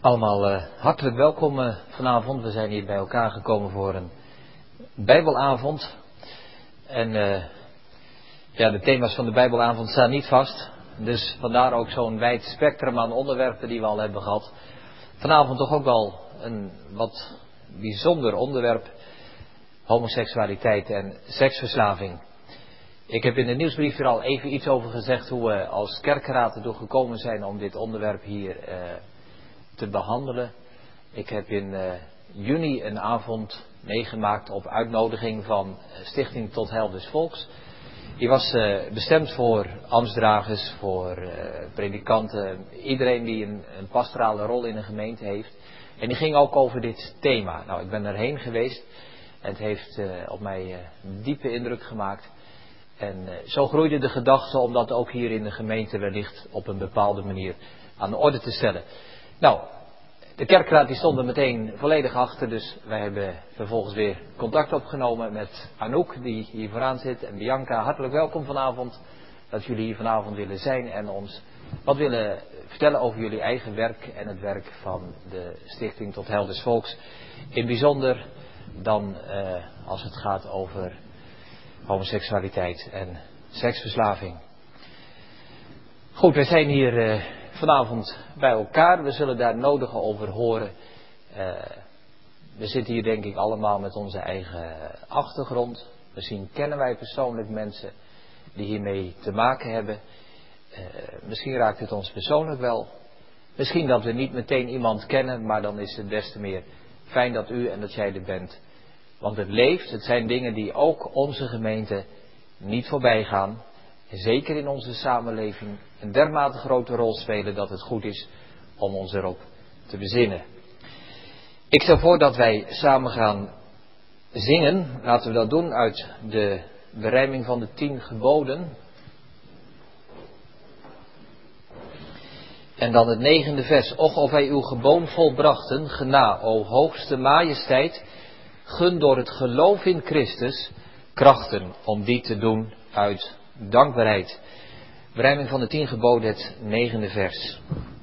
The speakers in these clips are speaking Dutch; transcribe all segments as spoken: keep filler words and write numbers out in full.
Allemaal uh, hartelijk welkom uh, vanavond. We zijn hier bij elkaar gekomen voor een Bijbelavond. En uh, ja, de thema's van de Bijbelavond staan niet vast. Dus vandaar ook zo'n wijd spectrum aan onderwerpen die we al hebben gehad. Vanavond toch ook wel een wat bijzonder onderwerp. Homoseksualiteit en seksverslaving. Ik heb in de nieuwsbrief er al even iets over gezegd hoe we als kerkraad ertoe gekomen zijn om dit onderwerp hier uh, te behandelen. Ik heb in uh, juni een avond meegemaakt op uitnodiging van Stichting Tot Heil des Volks. Die was uh, bestemd voor ambtsdragers, voor uh, predikanten, iedereen die een, een pastorale rol in een gemeente heeft. En die ging ook over dit thema. Nou, ik ben erheen geweest en het heeft uh, op mij uh, diepe indruk gemaakt. En uh, zo groeide de gedachte om dat ook hier in de gemeente wellicht op een bepaalde manier aan de orde te stellen. Nou, de kerkraad die stond er meteen volledig achter, dus wij hebben vervolgens weer contact opgenomen met Anouk die hier vooraan zit en Bianca. Hartelijk welkom vanavond, dat jullie hier vanavond willen zijn en ons wat willen vertellen over jullie eigen werk en het werk van de Stichting Tot Heil des Volks. In bijzonder dan uh, als het gaat over homoseksualiteit en seksverslaving. Goed, wij zijn hier uh, vanavond bij elkaar. We zullen daar nodige over horen. Uh, we zitten hier denk ik allemaal met onze eigen achtergrond. Misschien kennen wij persoonlijk mensen die hiermee te maken hebben. Uh, misschien raakt het ons persoonlijk wel. Misschien dat we niet meteen iemand kennen, maar dan is het des te meer fijn dat u en dat jij er bent. Want het leeft, het zijn dingen die ook onze gemeente niet voorbij gaan. En zeker in onze samenleving een dermate grote rol spelen dat het goed is om ons erop te bezinnen. Ik stel voor dat wij samen gaan zingen. Laten we dat doen uit de berijming van de tien geboden. En dan het negende vers. Och, of wij uw geboom volbrachten, gena, o hoogste majesteit, gun door het geloof in Christus krachten om die te doen uit dankbaarheid. Berijming van de tien geboden, het negende vers.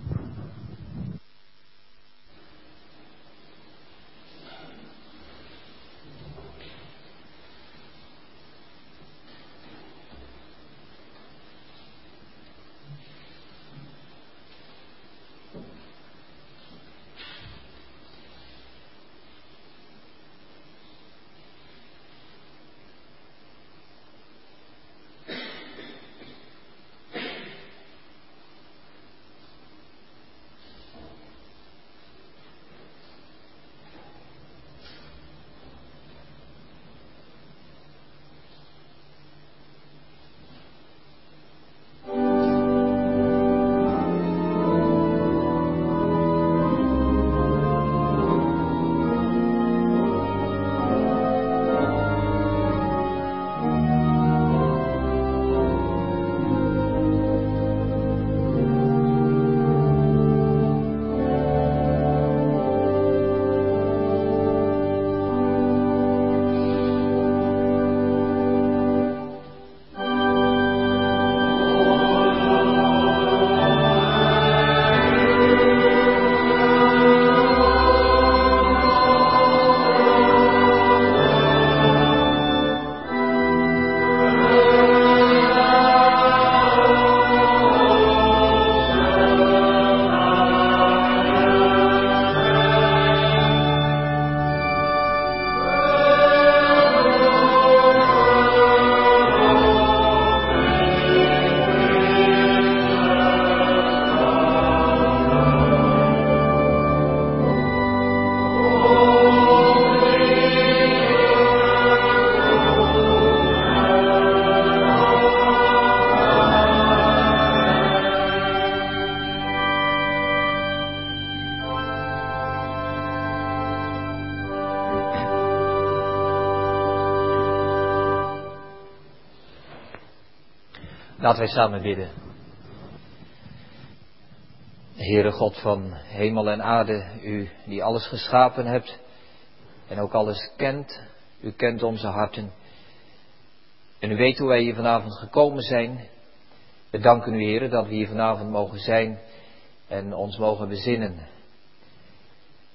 Laten wij samen bidden. Heere God van hemel en aarde, u die alles geschapen hebt en ook alles kent, u kent onze harten. En u weet hoe wij hier vanavond gekomen zijn. We danken u, Heere, dat we hier vanavond mogen zijn en ons mogen bezinnen.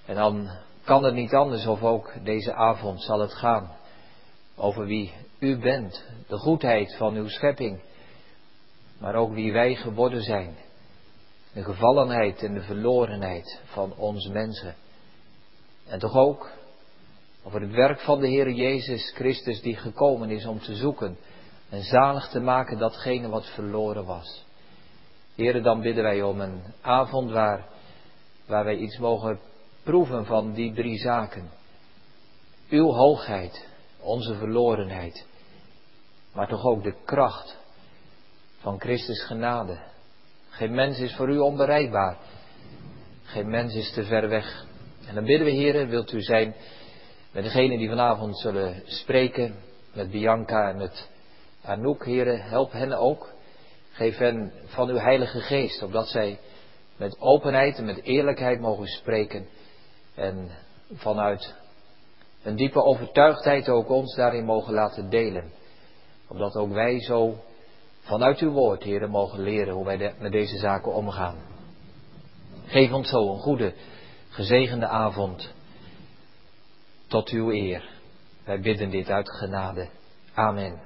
En dan kan het niet anders, of ook deze avond zal het gaan over wie u bent, de goedheid van uw schepping, maar ook wie wij geworden zijn, de gevallenheid en de verlorenheid van ons mensen. En toch ook over het werk van de Heer Jezus Christus die gekomen is om te zoeken en zalig te maken datgene wat verloren was. Heere, dan bidden wij om een avond waar, waar wij iets mogen proeven van die drie zaken. Uw hoogheid, onze verlorenheid, maar toch ook de kracht van Christus genade. Geen mens is voor u onbereikbaar. Geen mens is te ver weg. En dan bidden we, Heere, wilt u zijn met degenen die vanavond zullen spreken, met Bianca en met Anouk, Heere, help hen ook. Geef hen van uw Heilige Geest, opdat zij met openheid en met eerlijkheid mogen spreken. En vanuit een diepe overtuigdheid ook ons daarin mogen laten delen. Opdat ook wij zo vanuit uw woord, Heere, mogen leren hoe wij de, met deze zaken omgaan. Geef ons zo een goede, gezegende avond. Tot uw eer. Wij bidden dit uit genade. Amen.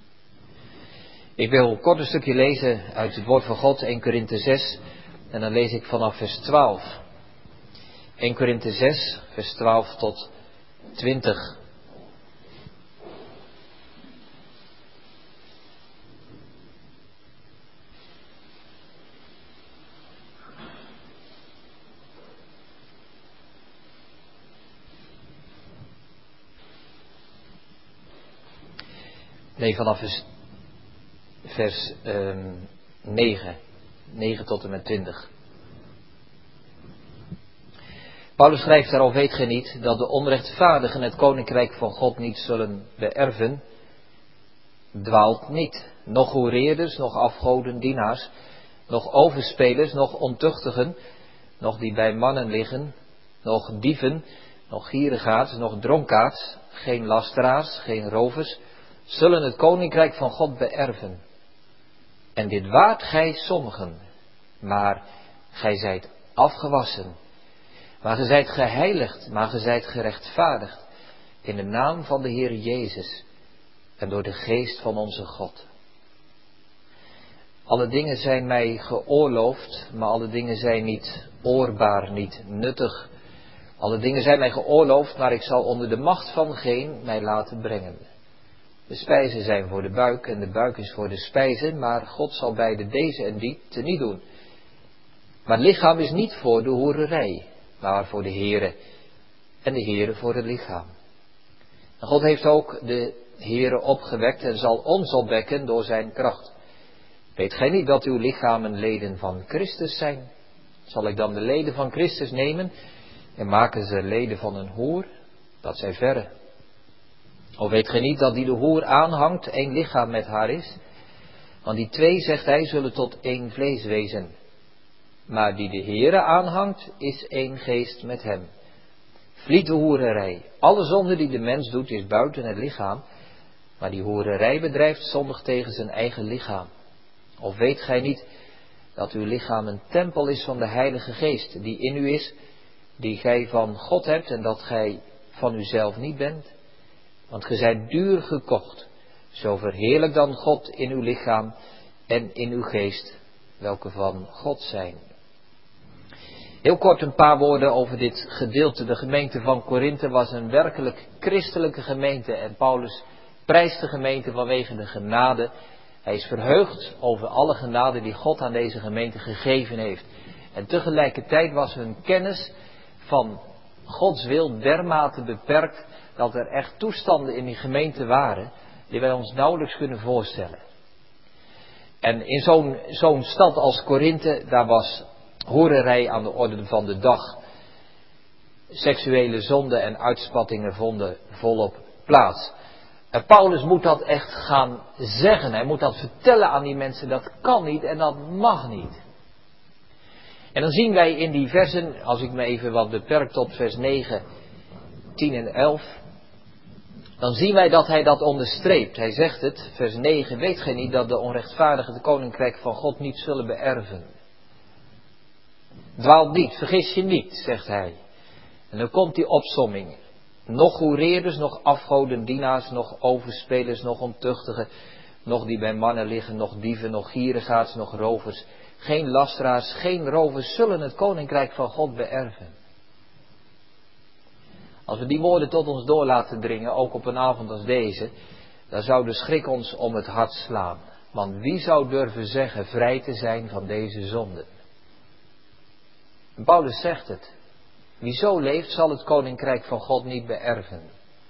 Ik wil kort een stukje lezen uit het woord van God, Eerste Korinthe zes. En dan lees ik vanaf vers twaalf. Eerste Korinthe zes, vers twaalf tot twintig. Nee, vanaf vers, vers um, negen. negen tot en met twintig. Paulus schrijft daarop, weet gij niet, dat de onrechtvaardigen het koninkrijk van God niet zullen beërven? Dwaalt niet, nog hoereerders, nog afgodendienaars, nog overspelers, nog ontuchtigen, nog die bij mannen liggen, nog dieven, nog gierigaards, nog dronkaards, geen lasteraars, geen rovers, zullen het koninkrijk van God beërven. En dit waart gij sommigen, maar gij zijt afgewassen. Maar gij zijt geheiligd, maar gij zijt gerechtvaardigd in de naam van de Heer Jezus en door de geest van onze God. Alle dingen zijn mij geoorloofd, maar alle dingen zijn niet oorbaar, niet nuttig. Alle dingen zijn mij geoorloofd, maar ik zal onder de macht van geen mij laten brengen. De spijzen zijn voor de buik en de buik is voor de spijzen, maar God zal beide deze en die teniet doen. Maar het lichaam is niet voor de hoererij, maar voor de Heere en de Heere voor het lichaam. En God heeft ook de Heere opgewekt en zal ons opwekken door zijn kracht. Weet gij niet dat uw lichamen leden van Christus zijn? Zal ik dan de leden van Christus nemen en maken ze leden van een hoer? Dat zij verre. Of weet gij niet dat die de hoer aanhangt, één lichaam met haar is? Want die twee, zegt hij, zullen tot één vlees wezen. Maar die de Heere aanhangt, is één geest met hem. Vliet de hoererij. Alle zonde die de mens doet, is buiten het lichaam. Maar die hoererij bedrijft zondig tegen zijn eigen lichaam. Of weet gij niet dat uw lichaam een tempel is van de Heilige Geest, die in u is, die gij van God hebt en dat gij van uzelf niet bent? Want gij zijt duur gekocht. Zo verheerlijk dan God in uw lichaam en in uw geest, welke van God zijn. Heel kort een paar woorden over dit gedeelte. De gemeente van Korinthe was een werkelijk christelijke gemeente. En Paulus prijst de gemeente vanwege de genade. Hij is verheugd over alle genade die God aan deze gemeente gegeven heeft. En tegelijkertijd was hun kennis van Gods wil dermate beperkt dat er echt toestanden in die gemeente waren die wij ons nauwelijks kunnen voorstellen. En in zo'n, zo'n stad als Korinthe, daar was hoererij aan de orde van de dag. Seksuele zonden en uitspattingen vonden volop plaats. En Paulus moet dat echt gaan zeggen. Hij moet dat vertellen aan die mensen. Dat kan niet en dat mag niet. En dan zien wij in die versen, als ik me even wat beperk tot vers negen, tien en elf. Dan zien wij dat hij dat onderstreept. Hij zegt het, vers negen, weet gij niet dat de onrechtvaardigen het koninkrijk van God niet zullen beërven? Dwaal niet, vergis je niet, zegt hij. En dan komt die opsomming. Nog hoereerders, nog afgodendienaars, nog overspelers, nog ontuchtigen, nog die bij mannen liggen, nog dieven, nog gierigaards, nog rovers. Geen lasteraars, geen rovers zullen het koninkrijk van God beërven. Als we die woorden tot ons door laten dringen, ook op een avond als deze, dan zou de schrik ons om het hart slaan. Want wie zou durven zeggen vrij te zijn van deze zonde? En Paulus zegt het. Wie zo leeft zal het koninkrijk van God niet beërven.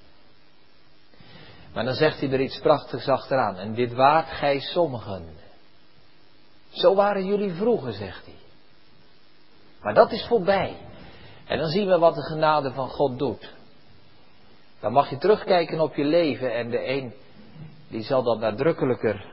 Maar dan zegt hij er iets prachtigs achteraan. En dit waart gij sommigen. Zo waren jullie vroeger, zegt hij. Maar dat is voorbij. En dan zien we wat de genade van God doet. Dan mag je terugkijken op je leven en de een die zal dat nadrukkelijker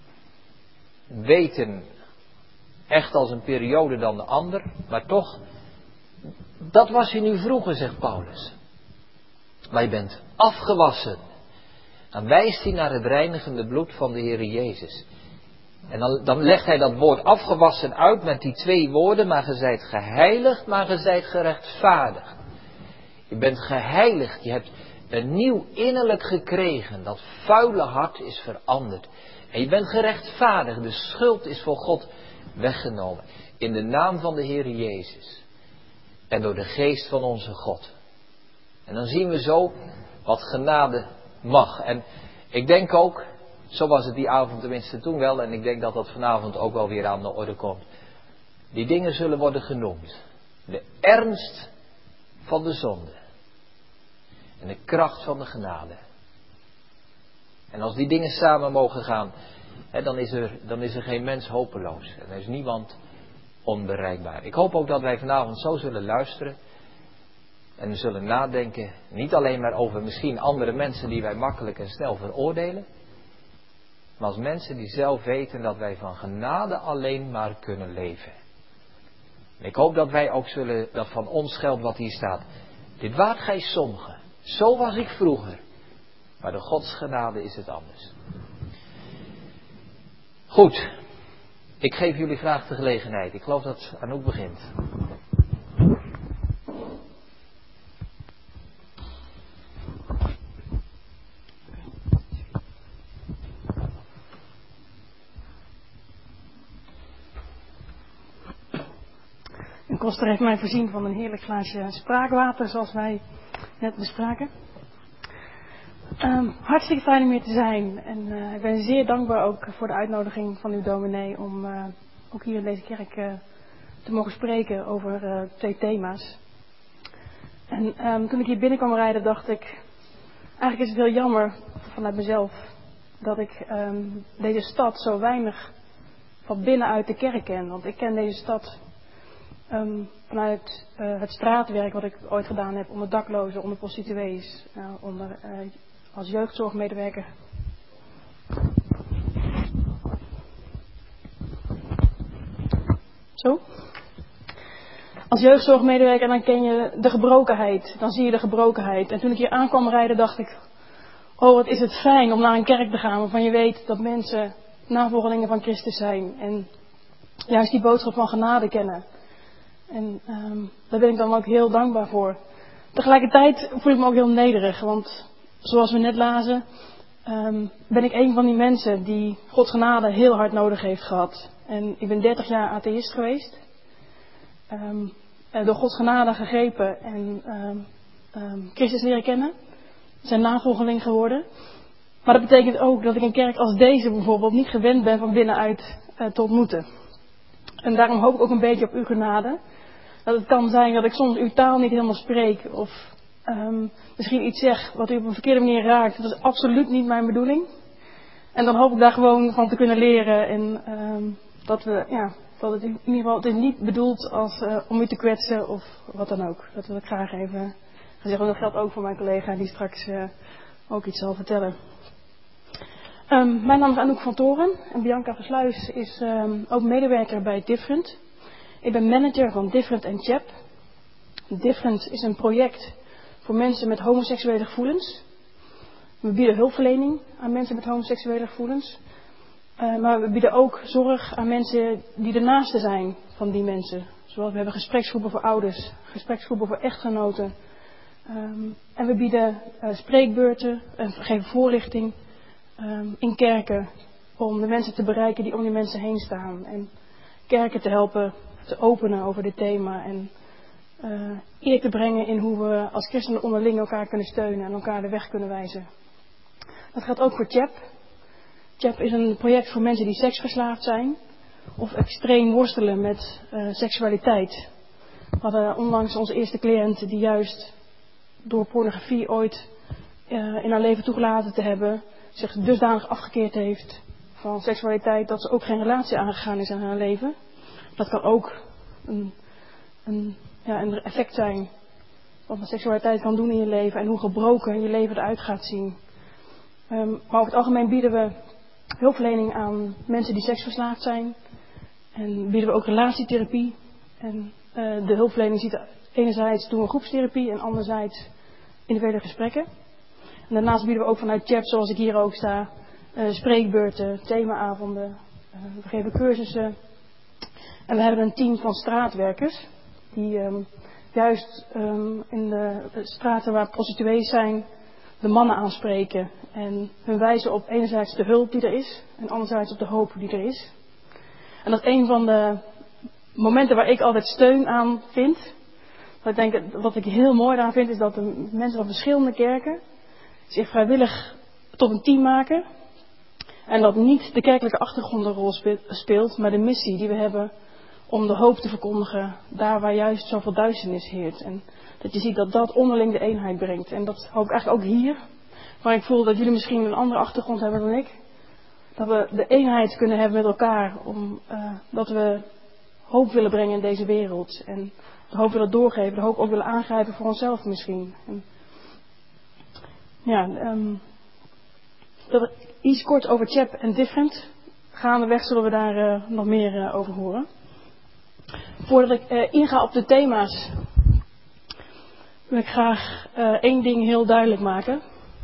weten, echt als een periode dan de ander. Maar toch, dat was je nu vroeger, zegt Paulus. Maar je bent afgewassen. Dan wijst hij naar het reinigende bloed van de Heere Jezus. En dan, dan legt hij dat woord afgewassen uit met die twee woorden. Maar ge zijt geheiligd, maar ge zijt gerechtvaardigd. Je bent geheiligd, je hebt een nieuw innerlijk gekregen. Dat vuile hart is veranderd. En je bent gerechtvaardigd, de schuld is voor God weggenomen. In de naam van de Heere Jezus. En door de geest van onze God. En dan zien we zo wat genade mag. En ik denk ook, zo was het die avond tenminste toen wel. En ik denk dat dat vanavond ook wel weer aan de orde komt. Die dingen zullen worden genoemd. De ernst van de zonde. En de kracht van de genade. En als die dingen samen mogen gaan, hè, dan, is er, dan is er geen mens hopeloos. En er is niemand onbereikbaar. Ik hoop ook dat wij vanavond zo zullen luisteren. En we zullen nadenken, niet alleen maar over misschien andere mensen die wij makkelijk en snel veroordelen. Maar als mensen die zelf weten dat wij van genade alleen maar kunnen leven. En ik hoop dat wij ook zullen, dat van ons geldt wat hier staat. Dit waart gij sommigen. Zo was ik vroeger. Maar door Gods genade is het anders. Goed. Ik geef jullie graag de gelegenheid. Ik geloof dat Anouk begint. En Koster heeft mij voorzien van een heerlijk glaasje spraakwater, zoals wij net bespraken. Um, hartstikke fijn om hier te zijn. En uh, ik ben zeer dankbaar ook voor de uitnodiging van uw dominee om uh, ook hier in deze kerk uh, te mogen spreken over uh, twee thema's. En um, toen ik hier binnen kwam rijden dacht ik, eigenlijk is het heel jammer vanuit mezelf dat ik um, deze stad zo weinig van binnenuit de kerk ken. Want ik ken deze stad Um, vanuit uh, het straatwerk wat ik ooit gedaan heb onder daklozen, onder prostituees, uh, onder, uh, als jeugdzorgmedewerker. Zo. Als jeugdzorgmedewerker dan ken je de gebrokenheid, dan zie je de gebrokenheid. En toen ik hier aankwam rijden dacht ik, oh wat is het fijn om naar een kerk te gaan waarvan je weet dat mensen navolgelingen van Christus zijn en juist die boodschap van genade kennen. En um, daar ben ik dan ook heel dankbaar voor. Tegelijkertijd voel ik me ook heel nederig. Want zoals we net lazen, um, ben ik een van die mensen die Gods genade heel hard nodig heeft gehad. En ik ben dertig jaar atheïst geweest. Um, door Gods genade gegrepen en um, um, Christus leren kennen. Zijn navolgeling geworden. Maar dat betekent ook dat ik een kerk als deze bijvoorbeeld niet gewend ben van binnenuit uh, te ontmoeten. En daarom hoop ik ook een beetje op uw genade. Dat het kan zijn dat ik soms uw taal niet helemaal spreek. Of um, misschien iets zeg wat u op een verkeerde manier raakt. Dat is absoluut niet mijn bedoeling. En dan hoop ik daar gewoon van te kunnen leren. En um, dat we, ja, dat het in ieder geval het is niet bedoeld als, uh, om u te kwetsen of wat dan ook. Dat wil ik graag even gezegd. En dat geldt ook voor mijn collega die straks uh, ook iets zal vertellen. Um, mijn naam is Anouk van Toren en Bianca Versluis is um, ook medewerker bij Different. Ik ben manager van Different en Chap. Different is een project voor mensen met homoseksuele gevoelens. We bieden hulpverlening aan mensen met homoseksuele gevoelens. Uh, maar we bieden ook zorg aan mensen die de naaste zijn van die mensen. Zoals we hebben gespreksgroepen voor ouders, gespreksgroepen voor echtgenoten. Um, en we bieden uh, spreekbeurten en geven voorlichting um, in kerken om de mensen te bereiken die om die mensen heen staan. En kerken te helpen te openen over dit thema en uh, eer te brengen in hoe we als christenen onderling elkaar kunnen steunen en elkaar de weg kunnen wijzen. Dat gaat ook voor C H E P. C H E P is een project voor mensen die seksverslaafd zijn of extreem worstelen met uh, seksualiteit. We hadden onlangs onze eerste cliënt die juist door pornografie ooit uh, in haar leven toegelaten te hebben, zich dusdanig afgekeerd heeft van seksualiteit dat ze ook geen relatie aangegaan is in haar leven. Dat kan ook een, een, ja, een effect zijn wat seksualiteit kan doen in je leven en hoe gebroken je leven eruit gaat zien. Um, maar over het algemeen bieden we hulpverlening aan mensen die seksverslaafd zijn. En bieden we ook relatietherapie. En uh, de hulpverlening ziet enerzijds doen we groepstherapie en anderzijds individuele gesprekken. En daarnaast bieden we ook vanuit C H E P, zoals ik hier ook sta, uh, spreekbeurten, themaavonden. Uh, we geven cursussen. En we hebben een team van straatwerkers die um, juist um, in de straten waar prostituees zijn de mannen aanspreken en hun wijzen op enerzijds de hulp die er is en anderzijds op de hoop die er is. En dat is een van de momenten waar ik altijd steun aan vind. Wat ik, denk, wat ik heel mooi daaraan vind is dat de mensen van verschillende kerken zich vrijwillig tot een team maken. En dat niet de kerkelijke achtergrond een rol speelt, maar de missie die we hebben om de hoop te verkondigen daar waar juist zoveel duisternis heert. En dat je ziet dat dat onderling de eenheid brengt. En dat hoop ik eigenlijk ook hier, waar ik voel dat jullie misschien een andere achtergrond hebben dan ik. Dat we de eenheid kunnen hebben met elkaar, om, uh, dat we hoop willen brengen in deze wereld. En de hoop willen doorgeven, de hoop ook willen aangrijpen voor onszelf misschien. En, ja, um, dat, iets kort over C H E P en Different. Gaandeweg zullen we daar uh, nog meer uh, over horen. Voordat ik uh, inga op de thema's, wil ik graag uh, één ding heel duidelijk maken.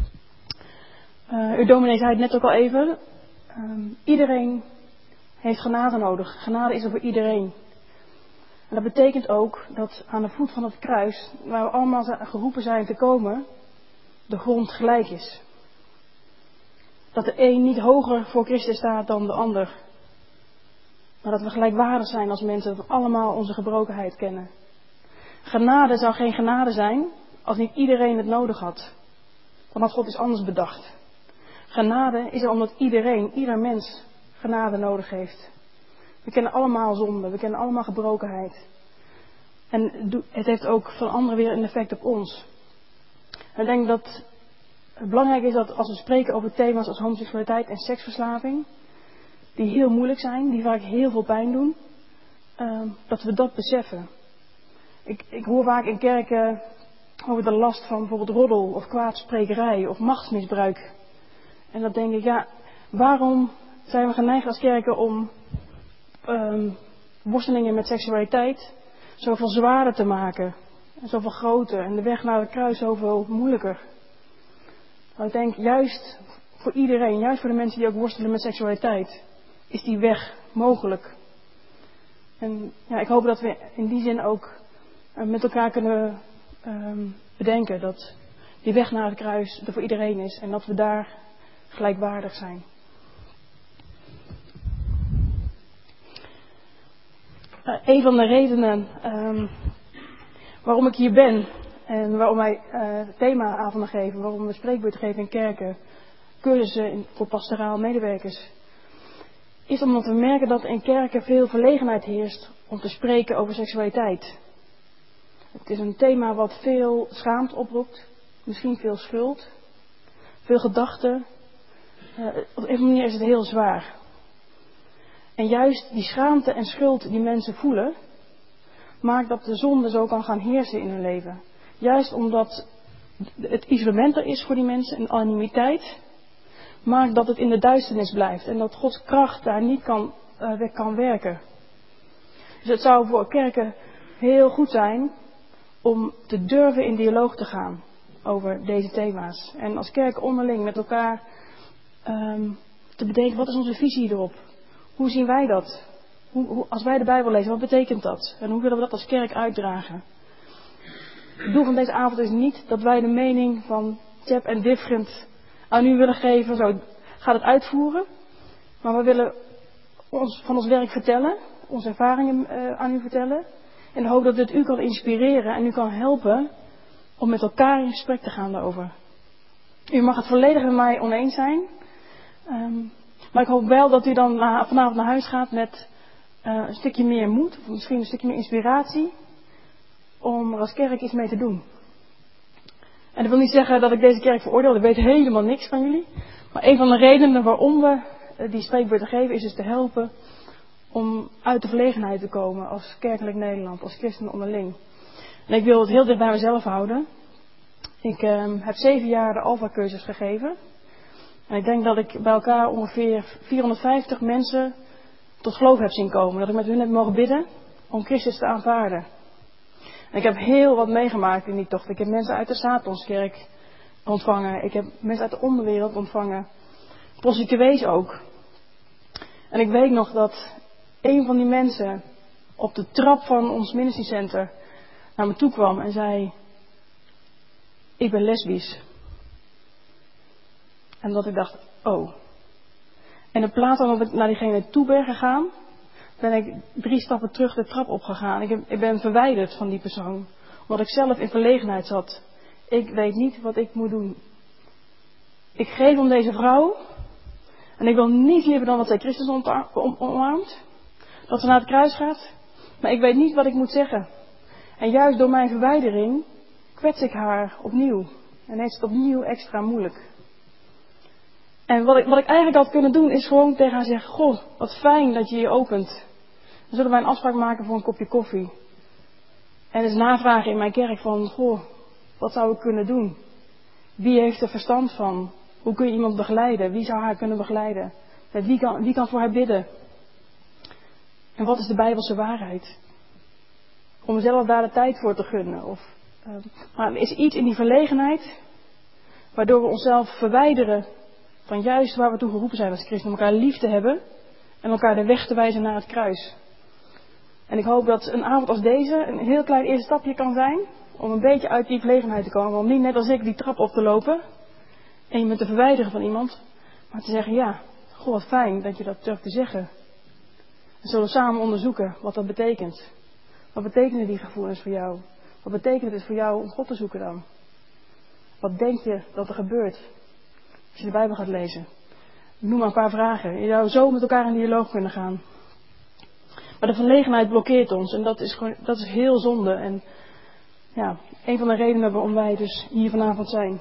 Uh, uw dominee zei het net ook al even. Um, iedereen heeft genade nodig. Genade is er voor iedereen. En dat betekent ook dat aan de voet van het kruis, waar we allemaal geroepen zijn te komen, de grond gelijk is. Dat de een niet hoger voor Christus staat dan de ander. Maar dat we gelijkwaardig zijn als mensen, dat we allemaal onze gebrokenheid kennen. Genade zou geen genade zijn als niet iedereen het nodig had. Want God is anders bedacht. Genade is er omdat iedereen, ieder mens, genade nodig heeft. We kennen allemaal zonde, we kennen allemaal gebrokenheid. En het heeft ook van anderen weer een effect op ons. En ik denk dat het belangrijk is dat als we spreken over thema's als homoseksualiteit en seksverslaving, die heel moeilijk zijn, die vaak heel veel pijn doen, uh, dat we dat beseffen. Ik, ik hoor vaak in kerken over de last van bijvoorbeeld roddel of kwaadsprekerij of machtsmisbruik. En dan denk ik, ja, waarom zijn we geneigd als kerken om um, worstelingen met seksualiteit zoveel zwaarder te maken, en zoveel groter en de weg naar het kruis zoveel moeilijker? Maar ik denk, juist voor iedereen, juist voor de mensen die ook worstelen met seksualiteit, is die weg mogelijk. En ja, ik hoop dat we in die zin ook uh, met elkaar kunnen um, bedenken dat die weg naar het kruis er voor iedereen is en dat we daar gelijkwaardig zijn. Uh, een van de redenen um, waarom ik hier ben en waarom wij uh, themaavonden geven, waarom we spreekbeurten geven in kerken, cursussen in, voor pastoraal medewerkers, is omdat we merken dat in kerken veel verlegenheid heerst om te spreken over seksualiteit. Het is een thema wat veel schaamte oproept, misschien veel schuld, veel gedachten. Uh, op een manier is het heel zwaar. En juist die schaamte en schuld die mensen voelen, maakt dat de zonde zo kan gaan heersen in hun leven. Juist omdat het isolement er is voor die mensen, en anonimiteit, maakt dat het in de duisternis blijft. En dat Gods kracht daar niet kan, uh, kan werken. Dus het zou voor kerken heel goed zijn om te durven in dialoog te gaan over deze thema's. En als kerk onderling met elkaar um, te bedenken, wat is onze visie erop? Hoe zien wij dat? Hoe, hoe, als wij de Bijbel lezen, wat betekent dat? En hoe willen we dat als kerk uitdragen? Het doel van deze avond is niet dat wij de mening van Chap en Different aan u willen geven. Zo gaat het uitvoeren. Maar we willen ons, van ons werk vertellen. Onze ervaringen uh, aan u vertellen. In de hoop dat het u kan inspireren en u kan helpen om met elkaar in gesprek te gaan daarover. U mag het volledig met mij oneens zijn. Um, maar ik hoop wel dat u dan na, vanavond naar huis gaat met uh, een stukje meer moed. Of misschien een stukje meer inspiratie. Om er als kerk iets mee te doen. En dat wil niet zeggen dat ik deze kerk veroordeel. Ik weet helemaal niks van jullie. Maar een van de redenen waarom we uh, die spreekbeurten geven is dus te helpen om uit de verlegenheid te komen als kerkelijk Nederland, als christenen onderling. En ik wil het heel dicht bij mezelf houden. Ik um, heb zeven jaar de Alpha-cursus gegeven. En ik denk dat ik bij elkaar ongeveer vierhonderdvijftig mensen tot geloof heb zien komen. Dat ik met hun heb mogen bidden om Christus te aanvaarden. En ik heb heel wat meegemaakt in die tocht. Ik heb mensen uit de Satonskerk ontvangen. Ik heb mensen uit de onderwereld ontvangen. Prostituees ook. En ik weet nog dat een van die mensen op de trap van ons ministry center naar me toe kwam en zei: ik ben lesbisch. En dat ik dacht, oh. En in plaats van dat ik naar diegene toe ben gegaan, ben ik drie stappen terug de trap opgegaan. Ik, heb, ik ben verwijderd van die persoon. Omdat ik zelf in verlegenheid zat. Ik weet niet wat ik moet doen. Ik geef om deze vrouw. En ik wil niets liever dan dat zij Christus omarmt. Dat ze naar het kruis gaat. Maar ik weet niet wat ik moet zeggen. En juist door mijn verwijdering kwets ik haar opnieuw. En heeft het opnieuw extra moeilijk. En wat ik, wat ik eigenlijk had kunnen doen is gewoon tegen haar zeggen: goh, wat fijn dat je je opent. Dan zullen wij een afspraak maken voor een kopje koffie. En eens navragen in mijn kerk van: goh, wat zou ik kunnen doen? Wie heeft er verstand van? Hoe kun je iemand begeleiden? Wie zou haar kunnen begeleiden? Wie kan, wie kan voor haar bidden? En wat is de Bijbelse waarheid? Om zelf daar de tijd voor te gunnen. Of, uh, maar er is iets in die verlegenheid waardoor we onszelf verwijderen van juist waar we toe geroepen zijn als christen. Om elkaar lief te hebben en elkaar de weg te wijzen naar het kruis. En ik hoop dat een avond als deze een heel klein eerste stapje kan zijn om een beetje uit die verlegenheid te komen. Om niet net als ik die trap op te lopen en je me te verwijderen van iemand. Maar te zeggen: ja, goh, wat fijn dat je dat durft te zeggen. We zullen samen onderzoeken wat dat betekent. Wat betekenen die gevoelens voor jou? Wat betekent het voor jou om God te zoeken dan? Wat denk je dat er gebeurt als je de Bijbel gaat lezen? Noem maar een paar vragen. Je zou zo met elkaar in dialoog kunnen gaan. Maar de verlegenheid blokkeert ons. En dat is, gewoon, dat is heel zonde. En ja, een van de redenen waarom wij dus hier vanavond zijn.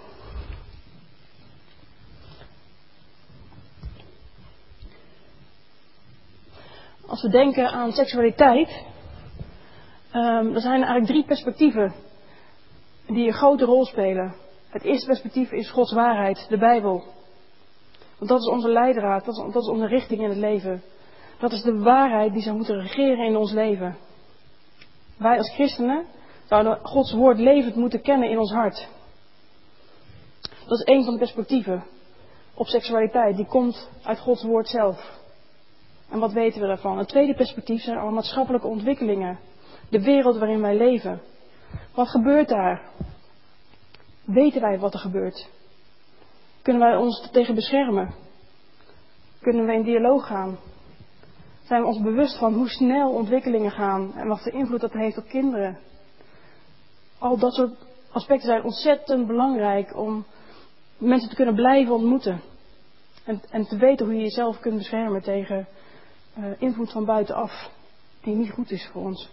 Als we denken aan seksualiteit, um, er zijn eigenlijk drie perspectieven die een grote rol spelen. Het eerste perspectief is Gods waarheid, de Bijbel. Want dat is onze leidraad, dat is, dat is onze richting in het leven. Dat is de waarheid die zou moeten regeren in ons leven. Wij als christenen zouden Gods woord levend moeten kennen in ons hart. Dat is één van de perspectieven op seksualiteit. Die komt uit Gods woord zelf. En wat weten we daarvan? Het tweede perspectief zijn alle maatschappelijke ontwikkelingen. De wereld waarin wij leven. Wat gebeurt daar? Weten wij wat er gebeurt? Kunnen wij ons tegen beschermen? Kunnen we in dialoog gaan? Zijn we ons bewust van hoe snel ontwikkelingen gaan en wat voor invloed dat heeft op kinderen? Al dat soort aspecten zijn ontzettend belangrijk om mensen te kunnen blijven ontmoeten. En, en te weten hoe je jezelf kunt beschermen tegen uh, invloed van buitenaf die niet goed is voor ons.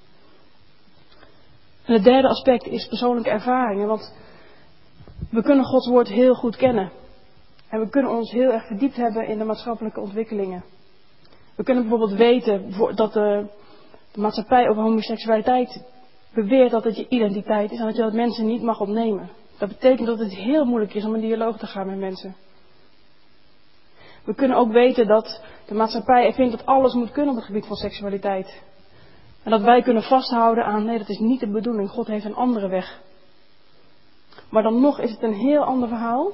En het derde aspect is persoonlijke ervaringen. Want we kunnen Gods woord heel goed kennen. En we kunnen ons heel erg verdiept hebben in de maatschappelijke ontwikkelingen. We kunnen bijvoorbeeld weten dat de, de maatschappij over homoseksualiteit beweert dat het je identiteit is en dat je dat mensen niet mag opnemen. Dat betekent dat het heel moeilijk is om in dialoog te gaan met mensen. We kunnen ook weten dat de maatschappij vindt dat alles moet kunnen op het gebied van seksualiteit. En dat wij kunnen vasthouden aan: nee, dat is niet de bedoeling. God heeft een andere weg. Maar dan nog is het een heel ander verhaal.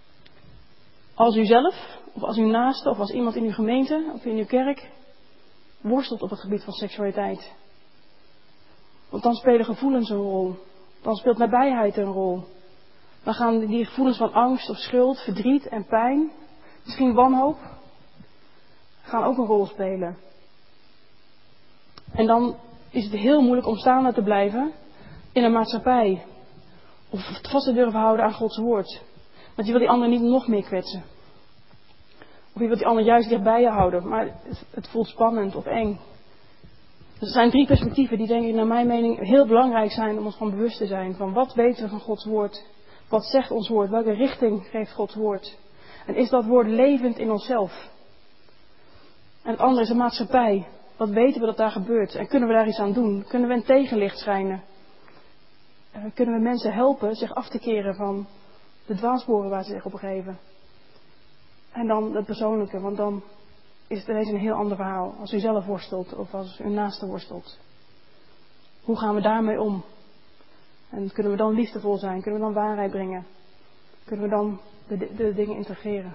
Als u zelf, of als uw naaste, of als iemand in uw gemeente, of in uw kerk worstelt op het gebied van seksualiteit. Want dan spelen gevoelens een rol. Dan speelt nabijheid een rol. Dan gaan die gevoelens van angst of schuld, verdriet en pijn, misschien wanhoop, gaan ook een rol spelen. En dan is het heel moeilijk om staande te blijven in een maatschappij. Of vast te durven houden aan Gods woord. Want je wil die ander niet nog meer kwetsen. Of je wilt die ander juist dichtbij je houden. Maar het, het voelt spannend of eng. Dus er zijn drie perspectieven die denk ik naar mijn mening heel belangrijk zijn om ons van bewust te zijn. Van wat weten we van Gods woord? Wat zegt ons woord? Welke richting geeft Gods woord? En is dat woord levend in onszelf? En het andere is de maatschappij. Wat weten we dat daar gebeurt? En kunnen we daar iets aan doen? Kunnen we een tegenlicht schijnen? Uh, kunnen we mensen helpen zich af te keren van de dwaalsporen waar ze zich op begeven? En dan het persoonlijke, want dan is het ineens een heel ander verhaal. Als u zelf worstelt of als uw naaste worstelt. Hoe gaan we daarmee om? En kunnen we dan liefdevol zijn? Kunnen we dan waarheid brengen? Kunnen we dan de, de, de dingen integreren?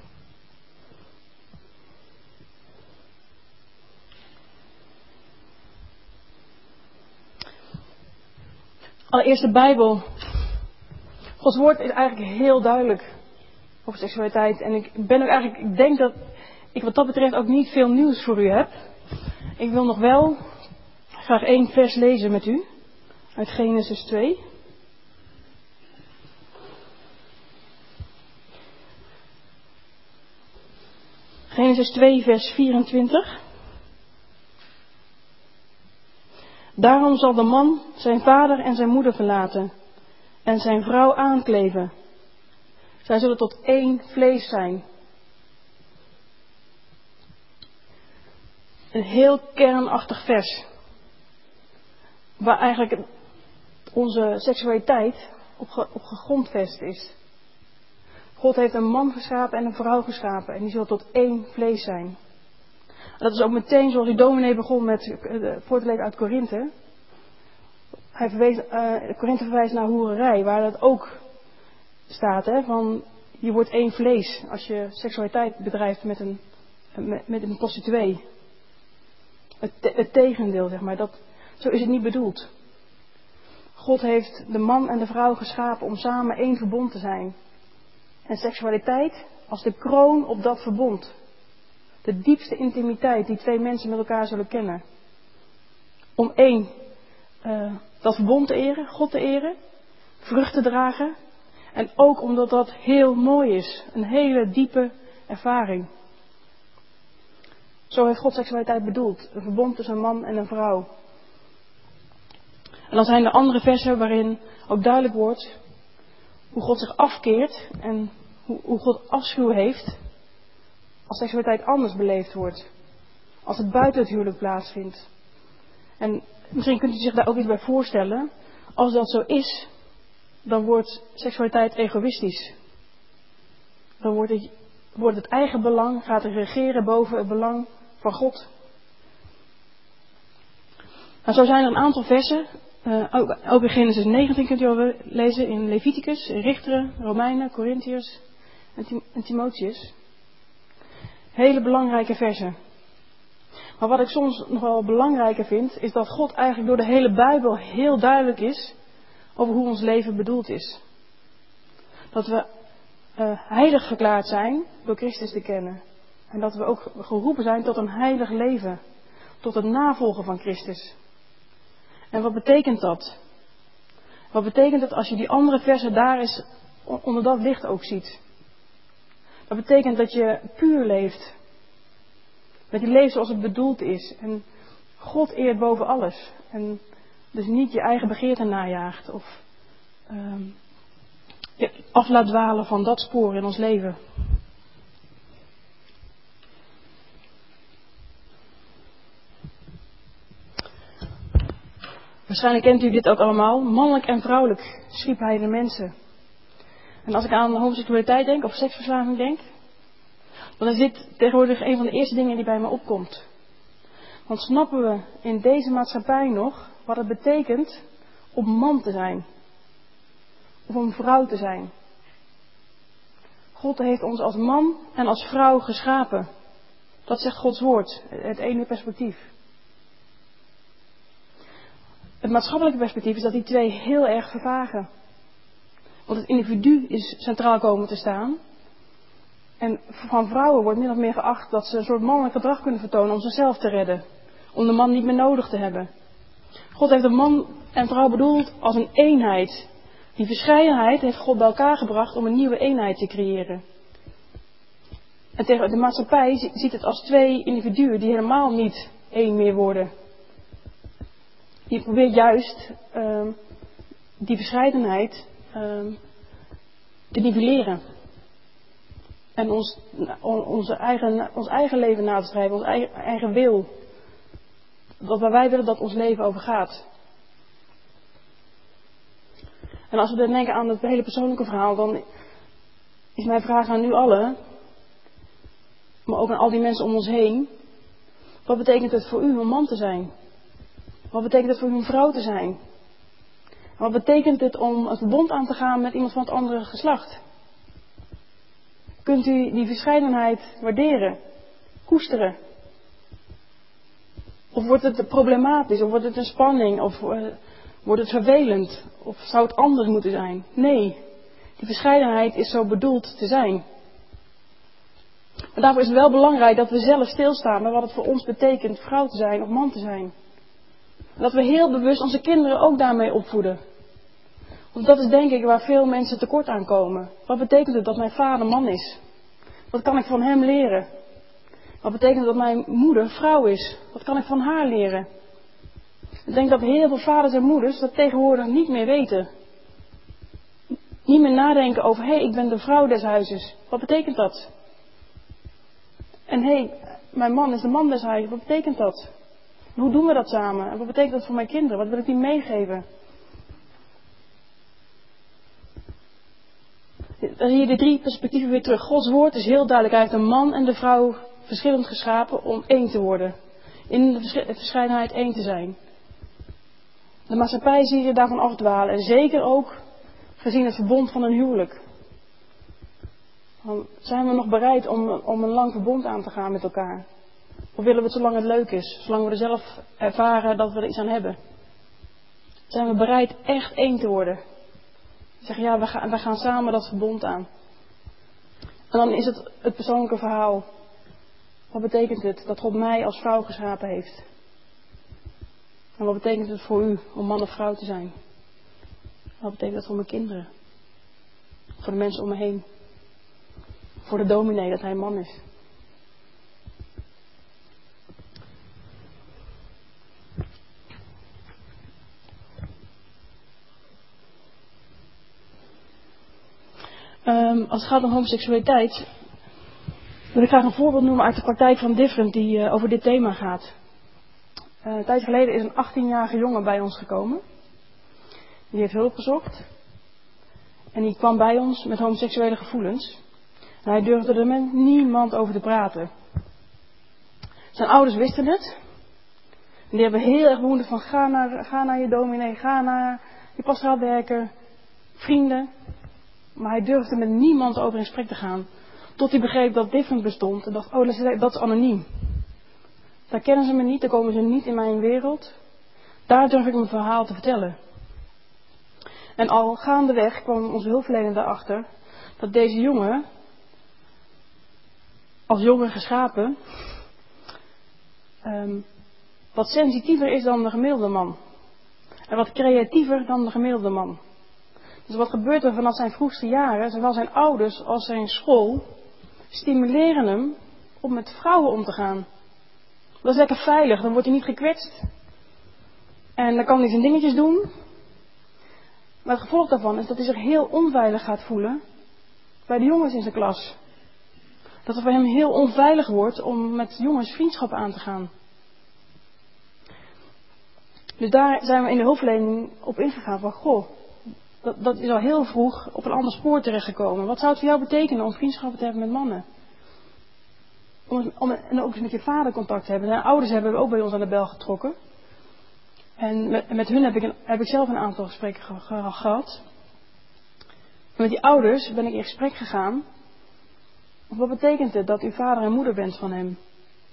Allereerst de Bijbel. Gods woord is eigenlijk heel duidelijk over seksualiteit. En ik ben ook eigenlijk, ik denk dat ik wat dat betreft ook niet veel nieuws voor u heb. Ik wil nog wel graag één vers lezen met u. Uit Genesis twee. Genesis twee vers vierentwintig. Daarom zal de man zijn vader en zijn moeder verlaten en zijn vrouw aankleven. Zij zullen tot één vlees zijn. Een heel kernachtig vers. Waar eigenlijk onze seksualiteit op, ge, op gegrondvest is. God heeft een man geschapen en een vrouw geschapen. En die zullen tot één vlees zijn. Dat is ook meteen zoals die dominee begon met uh, voor te lezen uit Korinthe. Hij verwees, uh, Korinthe verwijst naar hoererij, waar dat ook staat. Hè, van je wordt één vlees als je seksualiteit bedrijft met een, met, met een prostituee. Het, te, het tegendeel, zeg maar. Dat, zo is het niet bedoeld. God heeft de man en de vrouw geschapen om samen één verbond te zijn. En seksualiteit als de kroon op dat verbond. De diepste intimiteit die twee mensen met elkaar zullen kennen. Om één, uh, dat verbond te eren, God te eren, vrucht te dragen. En ook omdat dat heel mooi is. Een hele diepe ervaring. Zo heeft God seksualiteit bedoeld. Een verbond tussen een man en een vrouw. En dan zijn er andere versen waarin ook duidelijk wordt hoe God zich afkeert en hoe, hoe God afschuw heeft als seksualiteit anders beleefd wordt. Als het buiten het huwelijk plaatsvindt. En misschien kunt u zich daar ook iets bij voorstellen. Als dat zo is, dan wordt seksualiteit egoïstisch. Dan wordt het, wordt het eigen belang, gaat er regeren boven het belang van God. Nou, zo zijn er een aantal versen. Uh, ook, ook in Genesis negentien kunt u al lezen. In Leviticus, in Richteren, Romeinen, Corinthiërs en, Tim- en Timotheus. Hele belangrijke versen. Maar wat ik soms nog wel belangrijker vind, is dat God eigenlijk door de hele Bijbel heel duidelijk is over hoe ons leven bedoeld is. Dat we uh, heilig verklaard zijn door Christus te kennen. En dat we ook geroepen zijn tot een heilig leven. Tot het navolgen van Christus. En wat betekent dat? Wat betekent het als je die andere versen daar eens onder dat licht ook ziet? Dat betekent dat je puur leeft. Dat je leeft zoals het bedoeld is. En God eert boven alles. En dus niet je eigen begeerte najaagt. Of um, je af laat dwalen van dat spoor in ons leven. Waarschijnlijk kent u dit ook allemaal. Mannelijk en vrouwelijk schiep hij de mensen. En als ik aan homoseksualiteit denk, of seksverslaving denk, dan is dit tegenwoordig een van de eerste dingen die bij me opkomt. Want snappen we in deze maatschappij nog wat het betekent om man te zijn? Of om vrouw te zijn? God heeft ons als man en als vrouw geschapen. Dat zegt Gods woord, het ene perspectief. Het maatschappelijke perspectief is dat die twee heel erg vervagen. Want het individu is centraal komen te staan. En van vrouwen wordt min of meer geacht dat ze een soort mannelijk gedrag kunnen vertonen om zichzelf te redden. Om de man niet meer nodig te hebben. God heeft de man en vrouw bedoeld als een eenheid. Die verscheidenheid heeft God bij elkaar gebracht om een nieuwe eenheid te creëren. En tegen de maatschappij ziet het als twee individuen die helemaal niet één meer worden. Die probeert juist um, die verscheidenheid um, te nivelleren. En ons, onze eigen, ons eigen leven na te schrijven, ons eigen, eigen wil. Dat waar wij willen dat ons leven over gaat. En als we dan denken aan het hele persoonlijke verhaal, dan is mijn vraag aan u allen, maar ook aan al die mensen om ons heen. Wat betekent het voor u om man te zijn? Wat betekent het voor u om vrouw te zijn? En wat betekent het om een verbond aan te gaan met iemand van het andere geslacht? Kunt u die verscheidenheid waarderen? Koesteren? Of wordt het problematisch? Of wordt het een spanning? Of uh, wordt het vervelend? Of zou het anders moeten zijn? Nee, die verscheidenheid is zo bedoeld te zijn. Maar daarvoor is het wel belangrijk dat we zelf stilstaan bij wat het voor ons betekent vrouw te zijn of man te zijn. En dat we heel bewust onze kinderen ook daarmee opvoeden. Want dat is denk ik waar veel mensen tekort aan komen. Wat betekent het dat mijn vader man is? Wat kan ik van hem leren? Wat betekent het dat mijn moeder vrouw is? Wat kan ik van haar leren? Ik denk dat heel veel vaders en moeders dat tegenwoordig niet meer weten. Niet meer nadenken over, hé, hey, ik ben de vrouw des huizes. Wat betekent dat? En hé, hey, mijn man is de man des huizes. Wat betekent dat? En hoe doen we dat samen? En wat betekent dat voor mijn kinderen? Wat wil ik die meegeven? Dan zie je de drie perspectieven weer terug. Gods woord is heel duidelijk. Hij heeft een man en de vrouw verschillend geschapen om één te worden. In de verscheidenheid één te zijn. De maatschappij zie je daarvan afdwalen. En zeker ook gezien het verbond van een huwelijk. Dan zijn we nog bereid om, om een lang verbond aan te gaan met elkaar? Of willen we het zolang het leuk is? Zolang we er zelf ervaren dat we er iets aan hebben? Zijn we bereid echt één te worden? Zeggen ja, we gaan, we gaan samen dat verbond aan. En dan is het het persoonlijke verhaal. Wat betekent het dat God mij als vrouw geschapen heeft? En wat betekent het voor u om man of vrouw te zijn? Wat betekent dat voor mijn kinderen? Voor de mensen om me heen? Voor de dominee dat hij een man is? Um, als het gaat om homoseksualiteit, wil ik graag een voorbeeld noemen uit de praktijk van Different die uh, over dit thema gaat. Uh, een tijd geleden is een achttienjarige jongen bij ons gekomen. Die heeft hulp gezocht. En die kwam bij ons met homoseksuele gevoelens. En hij durfde er met niemand over te praten. Zijn ouders wisten het. En die hebben heel erg behoefte van ga naar, ga naar je dominee, ga naar je pastoraal werker, vrienden. Maar hij durfde met niemand over in gesprek te gaan. Tot hij begreep dat Different bestond. En dacht, oh, dat is, dat is anoniem. Daar kennen ze me niet, daar komen ze niet in mijn wereld. Daar durf ik mijn verhaal te vertellen. En al gaandeweg kwam onze hulpverlener daarachter dat deze jongen, als jongen geschapen, um, wat sensitiever is dan de gemiddelde man. En wat creatiever dan de gemiddelde man. Dus wat gebeurt er vanaf zijn vroegste jaren? Zowel zijn ouders als zijn school stimuleren hem om met vrouwen om te gaan. Dat is lekker veilig, dan wordt hij niet gekwetst. En dan kan hij zijn dingetjes doen. Maar het gevolg daarvan is dat hij zich heel onveilig gaat voelen bij de jongens in zijn klas. Dat het voor hem heel onveilig wordt om met jongens vriendschappen aan te gaan. Dus daar zijn we in de hulpverlening op ingegaan van, goh, dat, dat is al heel vroeg op een ander spoor terechtgekomen. Wat zou het voor jou betekenen om vriendschappen te hebben met mannen? Om, om en ook eens met je vader contact te hebben. Zijn ouders hebben we ook bij ons aan de bel getrokken. En met, met hun heb ik, een, heb ik zelf een aantal gesprekken ge, ge, gehad. En met die ouders ben ik in gesprek gegaan. Wat betekent het dat u vader en moeder bent van hem?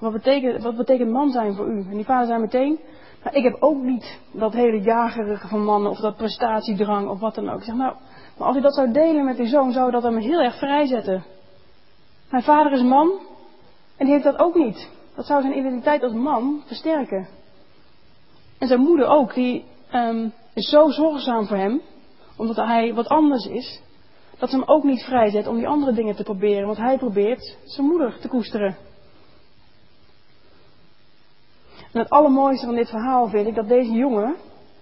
Wat betekent, wat betekent man zijn voor u? En die vader zei meteen, nou, ik heb ook niet dat hele jagerige van mannen of dat prestatiedrang of wat dan ook. Ik zeg, nou, maar als u dat zou delen met uw zoon, zou dat hem heel erg vrijzetten. Mijn vader is man en die heeft dat ook niet. Dat zou zijn identiteit als man versterken. En zijn moeder ook, die um, is zo zorgzaam voor hem, omdat hij wat anders is, dat ze hem ook niet vrijzet om die andere dingen te proberen. Want hij probeert zijn moeder te koesteren. En het allermooiste van dit verhaal vind ik dat deze jongen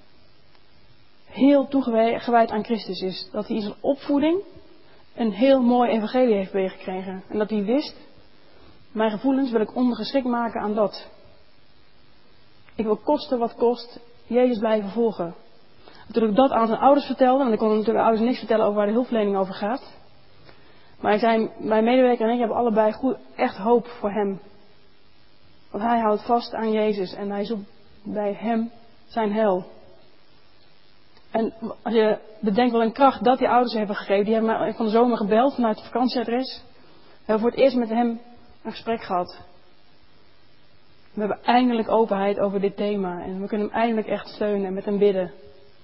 heel toegewijd aan Christus is. Dat hij in zijn opvoeding een heel mooi evangelie heeft meegekregen. En dat hij wist, mijn gevoelens wil ik ondergeschikt maken aan dat. Ik wil kosten wat kost, Jezus blijven volgen. Toen ik dat aan zijn ouders vertelde, want ik kon natuurlijk de ouders niks vertellen over waar de hulpverlening over gaat. Maar zijn, mijn medewerker en ik hebben allebei goed, echt hoop voor hem. Want hij houdt vast aan Jezus en hij zoekt bij hem zijn heil. En als je bedenkt wel een kracht dat die ouders hebben gegeven, die hebben mij van de zomer gebeld vanuit het vakantieadres. We hebben voor het eerst met hem een gesprek gehad. We hebben eindelijk openheid over dit thema en we kunnen hem eindelijk echt steunen en met hem bidden.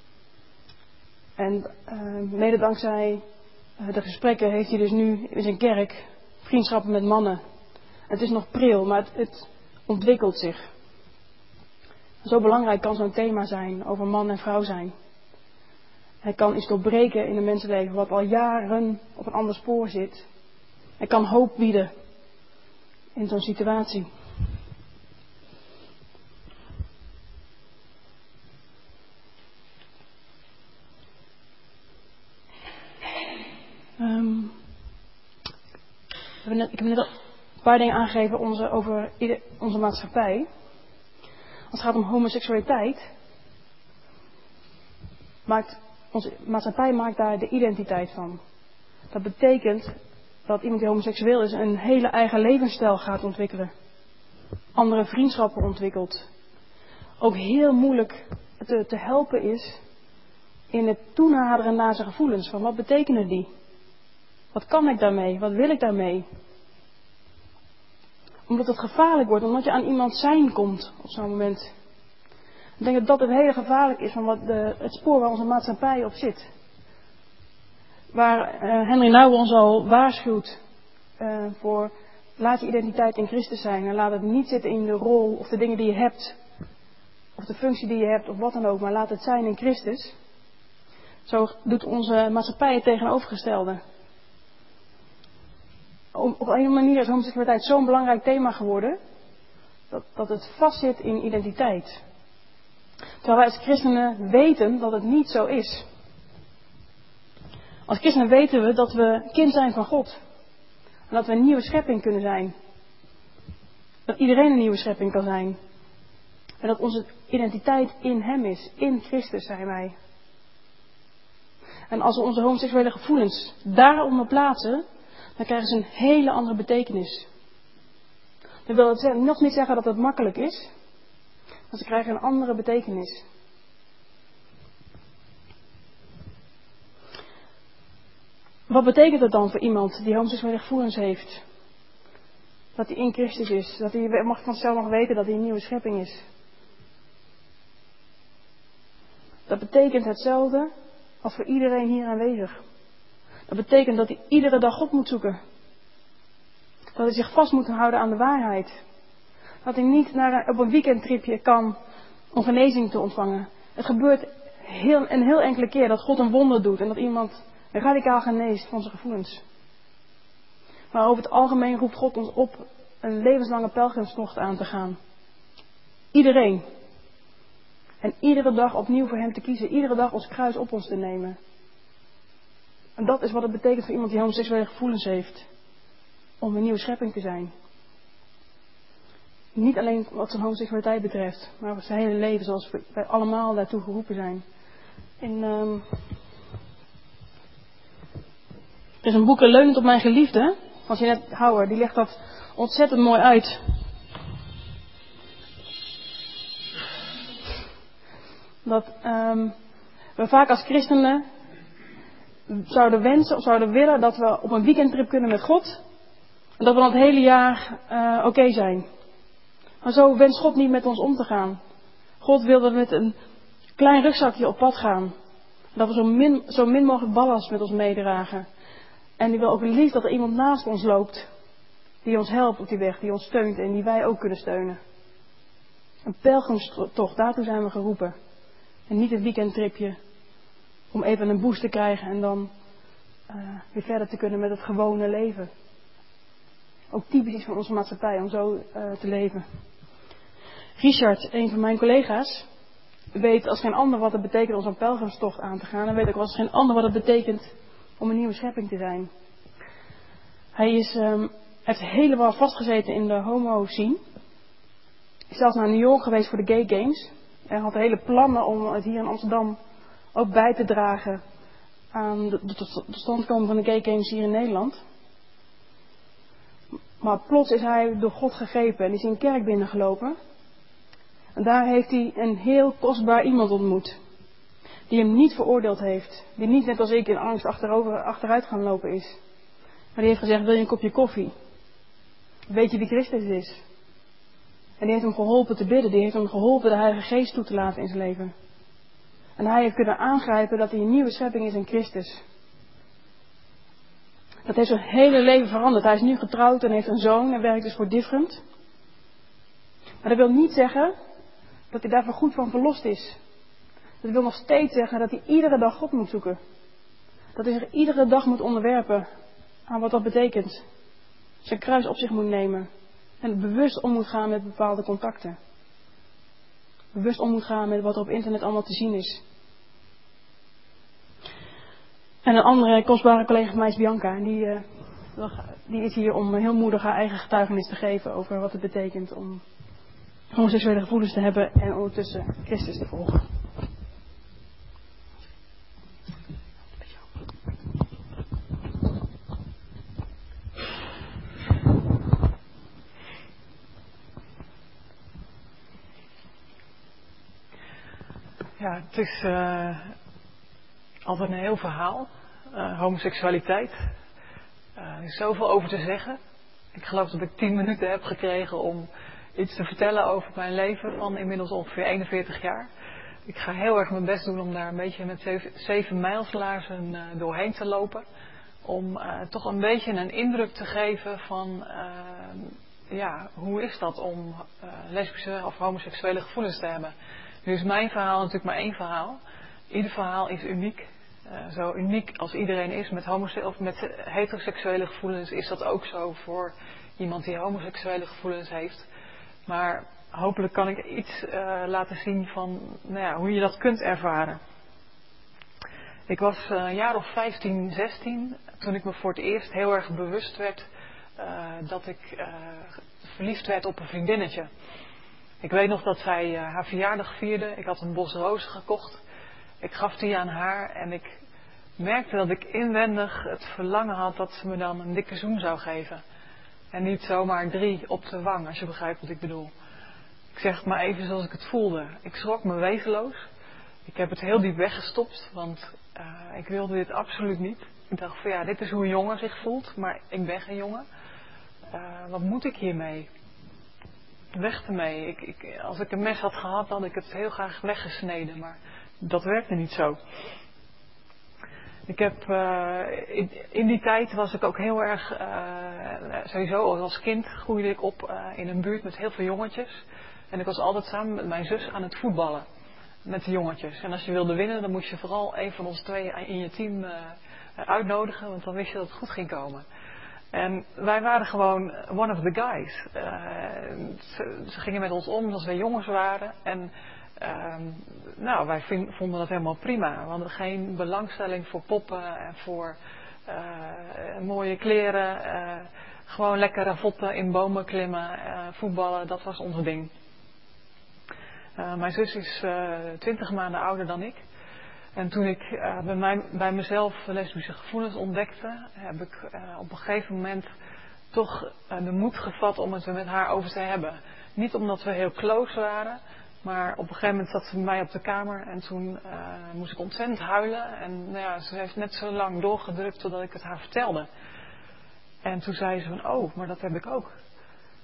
En uh, mede dankzij uh, de gesprekken heeft hij dus nu in zijn kerk vriendschappen met mannen. Het is nog pril, maar het, het ontwikkelt zich. Zo belangrijk kan zo'n thema zijn over man en vrouw zijn. Hij kan iets doorbreken in een mensenleven wat al jaren op een ander spoor zit. Hij kan hoop bieden in zo'n situatie. Um, we hebben net, ik heb net al een paar dingen aangegeven onze, over ieder, onze maatschappij. Als het gaat om homoseksualiteit, maakt onze maatschappij maakt daar de identiteit van. Dat betekent dat iemand die homoseksueel is een hele eigen levensstijl gaat ontwikkelen. Andere vriendschappen ontwikkelt. Ook heel moeilijk te, te helpen is in het toenaderen naar zijn gevoelens. Van wat betekenen die? Wat kan ik daarmee? Wat wil ik daarmee? Omdat het gevaarlijk wordt, omdat je aan iemand zijn komt op zo'n moment. Ik denk dat dat het hele gevaarlijk is van wat de, het spoor waar onze maatschappij op zit. Waar uh, Henry Nouwen ons al waarschuwt uh, voor laat je identiteit in Christus zijn. En laat het niet zitten in de rol of de dingen die je hebt. Of de functie die je hebt of wat dan ook. Maar laat het zijn in Christus. Zo doet onze maatschappij het tegenovergestelde. Op een of andere manier is homoseksualiteit zo'n belangrijk thema geworden. Dat, dat het vastzit in identiteit. Terwijl wij als christenen weten dat het niet zo is. Als christenen weten we dat we kind zijn van God. En dat we een nieuwe schepping kunnen zijn. Dat iedereen een nieuwe schepping kan zijn. En dat onze identiteit in Hem is. In Christus zijn wij. En als we onze homoseksuele gevoelens daaronder plaatsen, dan krijgen ze een hele andere betekenis. Dat wil het nog niet zeggen dat het makkelijk is. Maar ze krijgen een andere betekenis. Wat betekent het dan voor iemand die homoseksuele gevoelens heeft? Dat hij in Christus is. Dat hij mag vanzelf nog weten dat hij een nieuwe schepping is. Dat betekent hetzelfde als voor iedereen hier aanwezig. Dat betekent dat hij iedere dag God moet zoeken. Dat hij zich vast moet houden aan de waarheid. Dat hij niet naar een, op een weekendtripje kan om genezing te ontvangen. Het gebeurt heel, een heel enkele keer dat God een wonder doet en dat iemand radicaal geneest van zijn gevoelens. Maar over het algemeen roept God ons op een levenslange pelgrimstocht aan te gaan. Iedereen. En iedere dag opnieuw voor Hem te kiezen. Iedere dag ons kruis op ons te nemen. En dat is wat het betekent voor iemand die homoseksuele gevoelens heeft. Om een nieuwe schepping te zijn. Niet alleen wat zijn homoseksualiteit betreft, maar voor zijn hele leven, zoals wij allemaal daartoe geroepen zijn. En, um, er is een boek Leunend op mijn geliefde, van Jeanette Houwer, die legt dat ontzettend mooi uit. Dat um, we vaak als christenen zouden wensen of zouden willen dat we op een weekendtrip kunnen met God. En dat we dan het hele jaar uh, oké okay zijn. Maar zo wenst God niet met ons om te gaan. God wil dat we met een klein rugzakje op pad gaan. Dat we zo min, zo min mogelijk ballast met ons meedragen. En die wil ook liefst dat er iemand naast ons loopt. Die ons helpt op die weg, die ons steunt en die wij ook kunnen steunen. Een pelgrimstocht, daartoe zijn we geroepen. En niet een weekendtripje om even een boost te krijgen en dan uh, weer verder te kunnen met het gewone leven. Ook typisch is van onze maatschappij om zo uh, te leven. Richard, een van mijn collega's, weet als geen ander wat het betekent om zo'n pelgrimstocht aan te gaan. En weet ook als geen ander wat het betekent om een nieuwe schepping te zijn. Hij is, um, heeft helemaal vastgezeten in de homo-scene. Is zelfs naar New York geweest voor de Gay Games. En had hele plannen om het hier in Amsterdam ook bij te dragen aan de totstandkoming van de Gay Games hier in Nederland. Maar plots is hij door God gegrepen en is in een kerk binnengelopen. En daar heeft hij een heel kostbaar iemand ontmoet. Die hem niet veroordeeld heeft. Die niet net als ik in angst achterover, achteruit gaan lopen is. Maar die heeft gezegd, wil je een kopje koffie? Weet je wie Christus is? En die heeft hem geholpen te bidden. Die heeft hem geholpen de Heilige Geest toe te laten in zijn leven. En hij heeft kunnen aangrijpen dat hij een nieuwe schepping is in Christus. Dat heeft zijn hele leven veranderd. Hij is nu getrouwd en heeft een zoon en werkt dus voor Different. Maar dat wil niet zeggen dat hij daarvoor goed van verlost is. Dat wil nog steeds zeggen dat hij iedere dag God moet zoeken. Dat hij zich iedere dag moet onderwerpen aan wat dat betekent. Zijn kruis op zich moet nemen. En bewust om moet gaan met bepaalde contacten. Bewust om moet gaan met wat er op internet allemaal te zien is. En een andere kostbare collega van mij is Bianca. En die, uh, die is hier om heel moedig haar eigen getuigenis te geven over wat het betekent om homoseksuele gevoelens te hebben en ondertussen Christus te volgen. Ja, het is uh, altijd een heel verhaal. Uh, homoseksualiteit. Uh, er is zoveel over te zeggen. Ik geloof dat ik tien minuten heb gekregen om iets te vertellen over mijn leven van inmiddels ongeveer eenenveertig jaar. Ik ga heel erg mijn best doen om daar een beetje met zeven, zeven mijlslaarzen uh, doorheen te lopen. Om uh, toch een beetje een indruk te geven van, uh, ja, hoe is dat om uh, lesbische of homoseksuele gevoelens te hebben. Nu is mijn verhaal natuurlijk maar één verhaal. Ieder verhaal is uniek. Uh, zo uniek als iedereen is met, homose- of met heteroseksuele gevoelens is dat ook zo voor iemand die homoseksuele gevoelens heeft. Maar hopelijk kan ik iets uh, laten zien van nou ja, hoe je dat kunt ervaren. Ik was uh, een jaar of vijftien, zestien toen ik me voor het eerst heel erg bewust werd uh, dat ik uh, verliefd werd op een vriendinnetje. Ik weet nog dat zij uh, haar verjaardag vierde. Ik had een bos rozen gekocht. Ik gaf die aan haar en ik merkte dat ik inwendig het verlangen had dat ze me dan een dikke zoen zou geven. En niet zomaar drie op de wang, als je begrijpt wat ik bedoel. Ik zeg het maar even zoals ik het voelde. Ik schrok me wezenloos. Ik heb het heel diep weggestopt, want uh, ik wilde dit absoluut niet. Ik dacht van ja, dit is hoe een jongen zich voelt, maar ik ben geen jongen. Uh, wat moet ik hiermee? Weg ermee. Ik, ik, als ik een mes had gehad, had ik het heel graag weggesneden, maar dat werkte niet zo. Ik heb, uh, in, in die tijd was ik ook heel erg, uh, sowieso als kind groeide ik op uh, in een buurt met heel veel jongetjes. En ik was altijd samen met mijn zus aan het voetballen met de jongetjes. En als je wilde winnen, dan moest je vooral een van ons twee in je team uh, uitnodigen, want dan wist je dat het goed ging komen. En wij waren gewoon one of the guys. Uh, ze, ze gingen met ons om als wij jongens waren. En uh, nou, wij vind, vonden dat helemaal prima. We hadden geen belangstelling voor poppen en voor uh, mooie kleren. Uh, gewoon lekker ravotten in bomen klimmen, uh, voetballen, dat was ons ding. Uh, mijn zus is twintig uh, maanden ouder dan ik. En toen ik uh, bij, mij, bij mezelf lesbische gevoelens ontdekte, heb ik uh, op een gegeven moment toch uh, de moed gevat om het er met haar over te hebben. Niet omdat we heel close waren, maar op een gegeven moment zat ze bij mij op de kamer en toen uh, moest ik ontzettend huilen. En nou ja, ze heeft net zo lang doorgedrukt totdat ik het haar vertelde. En toen zei ze van, oh, maar dat heb ik ook.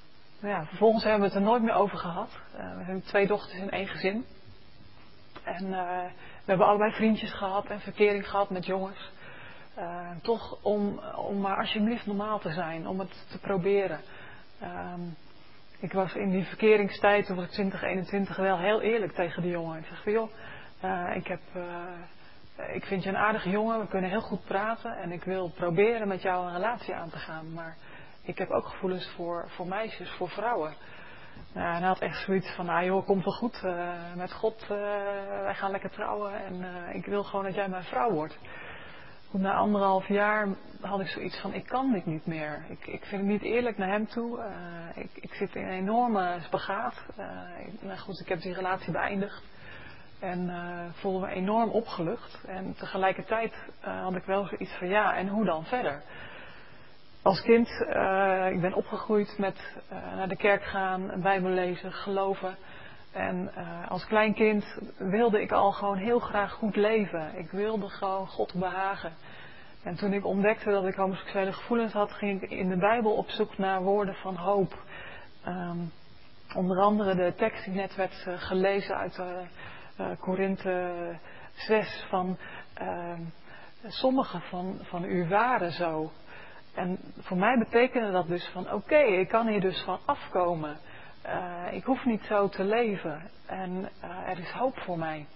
Nou ja, vervolgens hebben we het er nooit meer over gehad. Uh, we hebben twee dochters in één gezin. En uh, we hebben allebei vriendjes gehad en verkering gehad met jongens. Uh, toch om, om maar alsjeblieft normaal te zijn, om het te proberen. Um, ik was in die verkeringstijd, toen was ik twintig, eenentwintig, wel heel eerlijk tegen die jongen. Ik zeg van joh, uh, ik, heb, uh, ik vind je een aardige jongen, we kunnen heel goed praten. En ik wil proberen met jou een relatie aan te gaan. Maar ik heb ook gevoelens voor, voor meisjes, voor vrouwen. Nou, en hij had echt zoiets van, nou joh, komt wel goed. Uh, met God, uh, wij gaan lekker trouwen. En uh, ik wil gewoon dat jij mijn vrouw wordt. Goed, na anderhalf jaar had ik zoiets van, ik kan dit niet meer. Ik, ik vind het niet eerlijk naar hem toe. Uh, ik, ik zit in een enorme spagaat. Uh, ik, nou goed, ik heb die relatie beëindigd. En uh, voelde me enorm opgelucht. En tegelijkertijd uh, had ik wel zoiets van, ja, en hoe dan verder? Als kind, uh, ik ben opgegroeid met uh, naar de kerk gaan, Bijbel lezen, geloven. En uh, als klein kind wilde ik al gewoon heel graag goed leven. Ik wilde gewoon God behagen. En toen ik ontdekte dat ik homoseksuele gevoelens had, ging ik in de Bijbel op zoek naar woorden van hoop. Um, onder andere de tekst die net werd uh, gelezen uit uh, uh, Korinthe zes van uh, sommige van, van u waren zo. En voor mij betekende dat dus van oké, okay, ik kan hier dus van afkomen. Uh, ik hoef niet zo te leven. En uh, er is hoop voor mij.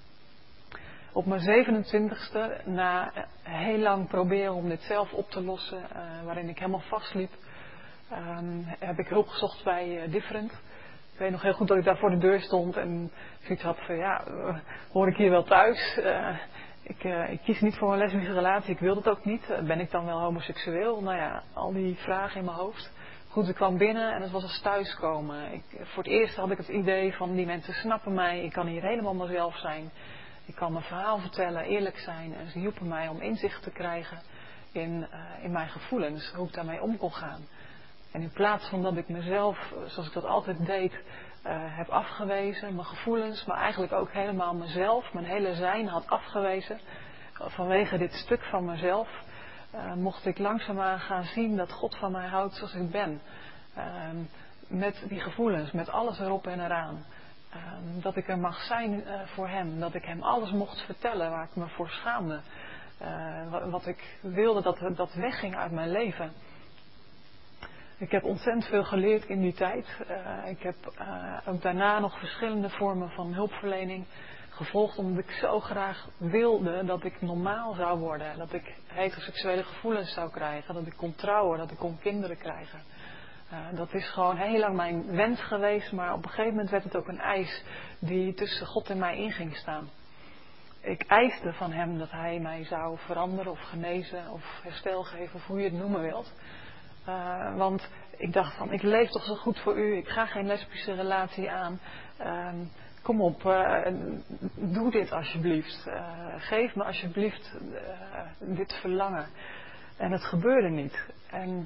Op mijn zevenentwintigste, na heel lang proberen om dit zelf op te lossen, uh, waarin ik helemaal vastliep, um, heb ik hulp gezocht bij uh, Different. Ik weet nog heel goed dat ik daar voor de deur stond en zoiets had van ja, uh, hoor ik hier wel thuis? Uh, Ik, uh, ik kies niet voor een lesbische relatie, ik wil dat ook niet. Uh, ben ik dan wel homoseksueel? Nou ja, al die vragen in mijn hoofd. Goed, ik kwam binnen en het was als thuiskomen. Ik, voor het eerst had ik het idee van die mensen snappen mij, ik kan hier helemaal mezelf zijn. Ik kan mijn verhaal vertellen, eerlijk zijn. En ze hielpen mij om inzicht te krijgen in, uh, in mijn gevoelens, hoe ik daarmee om kon gaan. En in plaats van dat ik mezelf, zoals ik dat altijd deed, uh, heb afgewezen, mijn gevoelens, maar eigenlijk ook helemaal mezelf, mijn hele zijn had afgewezen, vanwege dit stuk van mezelf, uh, mocht ik langzaamaan gaan zien dat God van mij houdt zoals ik ben. Uh, met die gevoelens, met alles erop en eraan. Uh, dat ik er mag zijn uh, voor hem, dat ik hem alles mocht vertellen waar ik me voor schaamde. Uh, wat, wat ik wilde dat, dat wegging uit mijn leven. Ik heb ontzettend veel geleerd in die tijd. Uh, ik heb uh, ook daarna nog verschillende vormen van hulpverlening gevolgd, omdat ik zo graag wilde dat ik normaal zou worden. Dat ik heteroseksuele gevoelens zou krijgen, dat ik kon trouwen, dat ik kon kinderen krijgen. Uh, dat is gewoon heel lang mijn wens geweest, maar op een gegeven moment werd het ook een eis die tussen God en mij in ging staan. Ik eiste van hem dat hij mij zou veranderen of genezen of herstel geven, of hoe je het noemen wilt. Uh, want ik dacht van, ik leef toch zo goed voor u, ik ga geen lesbische relatie aan. Uh, kom op, uh, doe dit alsjeblieft. Uh, geef me alsjeblieft uh, dit verlangen. En het gebeurde niet. En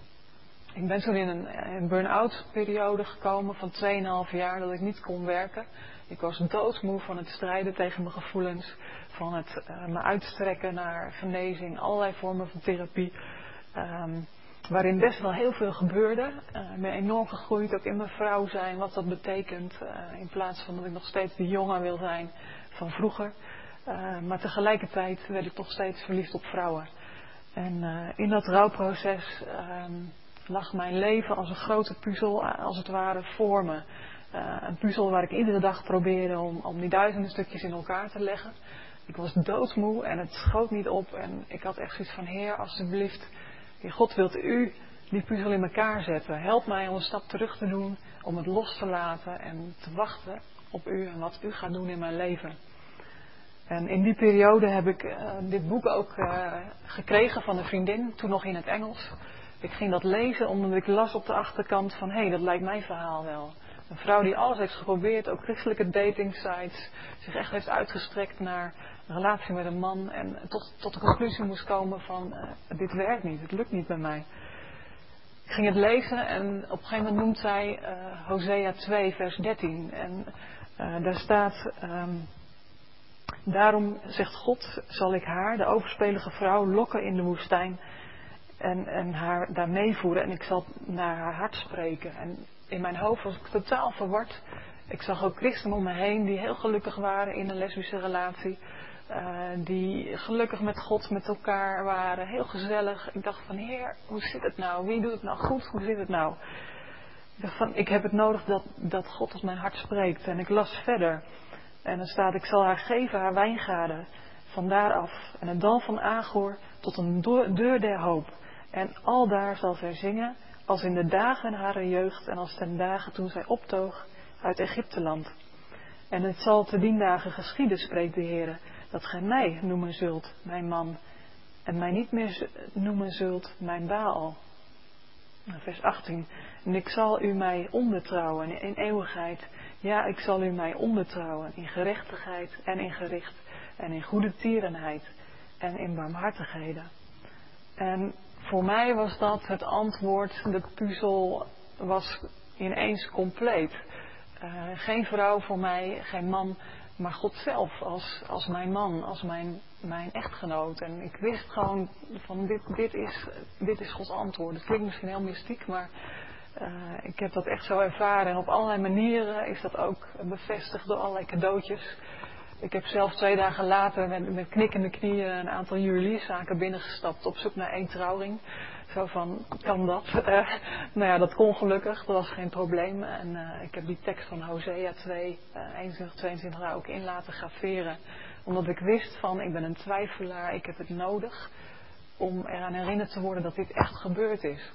ik ben toen in een, een burn-out periode gekomen van twee komma vijf jaar dat ik niet kon werken. Ik was doodmoe van het strijden tegen mijn gevoelens, van het uh, me uitstrekken naar genezing, allerlei vormen van therapie. Um, Waarin best wel heel veel gebeurde. Uh, ik ben enorm gegroeid, ook in mijn vrouw zijn, wat dat betekent. Uh, in plaats van dat ik nog steeds die jongen wil zijn van vroeger. Uh, maar tegelijkertijd werd ik toch steeds verliefd op vrouwen. En uh, in dat rouwproces uh, lag mijn leven als een grote puzzel, als het ware, voor me. Uh, een puzzel waar ik iedere dag probeerde om, om die duizenden stukjes in elkaar te leggen. Ik was doodmoe en het schoot niet op. En ik had echt zoiets van, Heer, alsjeblieft, God wilt u die puzzel in elkaar zetten. Help mij om een stap terug te doen, om het los te laten en te wachten op u en wat u gaat doen in mijn leven. En in die periode heb ik uh, dit boek ook uh, gekregen van een vriendin, toen nog in het Engels. Ik ging dat lezen omdat ik las op de achterkant van, hé, hey, dat lijkt mijn verhaal wel. Een vrouw die alles heeft geprobeerd, ook christelijke datingsites, zich echt heeft uitgestrekt naar een relatie met een man en tot, tot de conclusie moest komen van, uh, dit werkt niet, het lukt niet bij mij. Ik ging het lezen en op een gegeven moment noemt zij uh, Hosea twee vers dertien en uh, daar staat, um, daarom zegt God, zal ik haar, de overspelige vrouw, lokken in de woestijn en, en haar daar meevoeren en ik zal naar haar hart spreken. En in mijn hoofd was ik totaal verward. Ik zag ook christenen om me heen die heel gelukkig waren in een lesbische relatie. Uh, die gelukkig met God, met elkaar waren. Heel gezellig. Ik dacht van, Heer, hoe zit het nou? Wie doet het nou goed? Hoe zit het nou? Ik dacht van, ik heb het nodig dat, dat God tot mijn hart spreekt. En ik las verder. En dan staat, ik zal haar geven, haar wijngaarden. Van daar af. En het dal van Agor tot een deur der hoop. En aldaar zal zij zingen, als in de dagen haar jeugd. En als ten dagen toen zij optoog uit Egypteland. En het zal te dien dagen geschieden, spreekt de Heer, dat gij mij noemen zult, mijn man. En mij niet meer noemen zult, mijn Baal. Vers achttien. En ik zal u mij ondertrouwen in eeuwigheid. Ja, ik zal u mij ondertrouwen in gerechtigheid en in gericht. En in goede tierenheid en in barmhartigheden. En voor mij was dat het antwoord, de puzzel was ineens compleet. Uh, geen vrouw voor mij, geen man, maar God zelf als, als mijn man, als mijn, mijn echtgenoot. En ik wist gewoon van dit, dit, is, dit is Gods antwoord. Het klinkt misschien heel mystiek, maar uh, ik heb dat echt zo ervaren. En op allerlei manieren is dat ook bevestigd door allerlei cadeautjes. Ik heb zelf twee dagen later met, met knikkende knieën een aantal juwelierszaken binnengestapt op zoek naar één trouwring. Zo van, kan dat? Uh, nou ja, dat kon gelukkig, dat was geen probleem. En uh, ik heb die tekst van Hosea twee, uh, eenentwintig, tweeëntwintig daar ook in laten graveren. Omdat ik wist van, ik ben een twijfelaar, ik heb het nodig om eraan herinnerd te worden dat dit echt gebeurd is.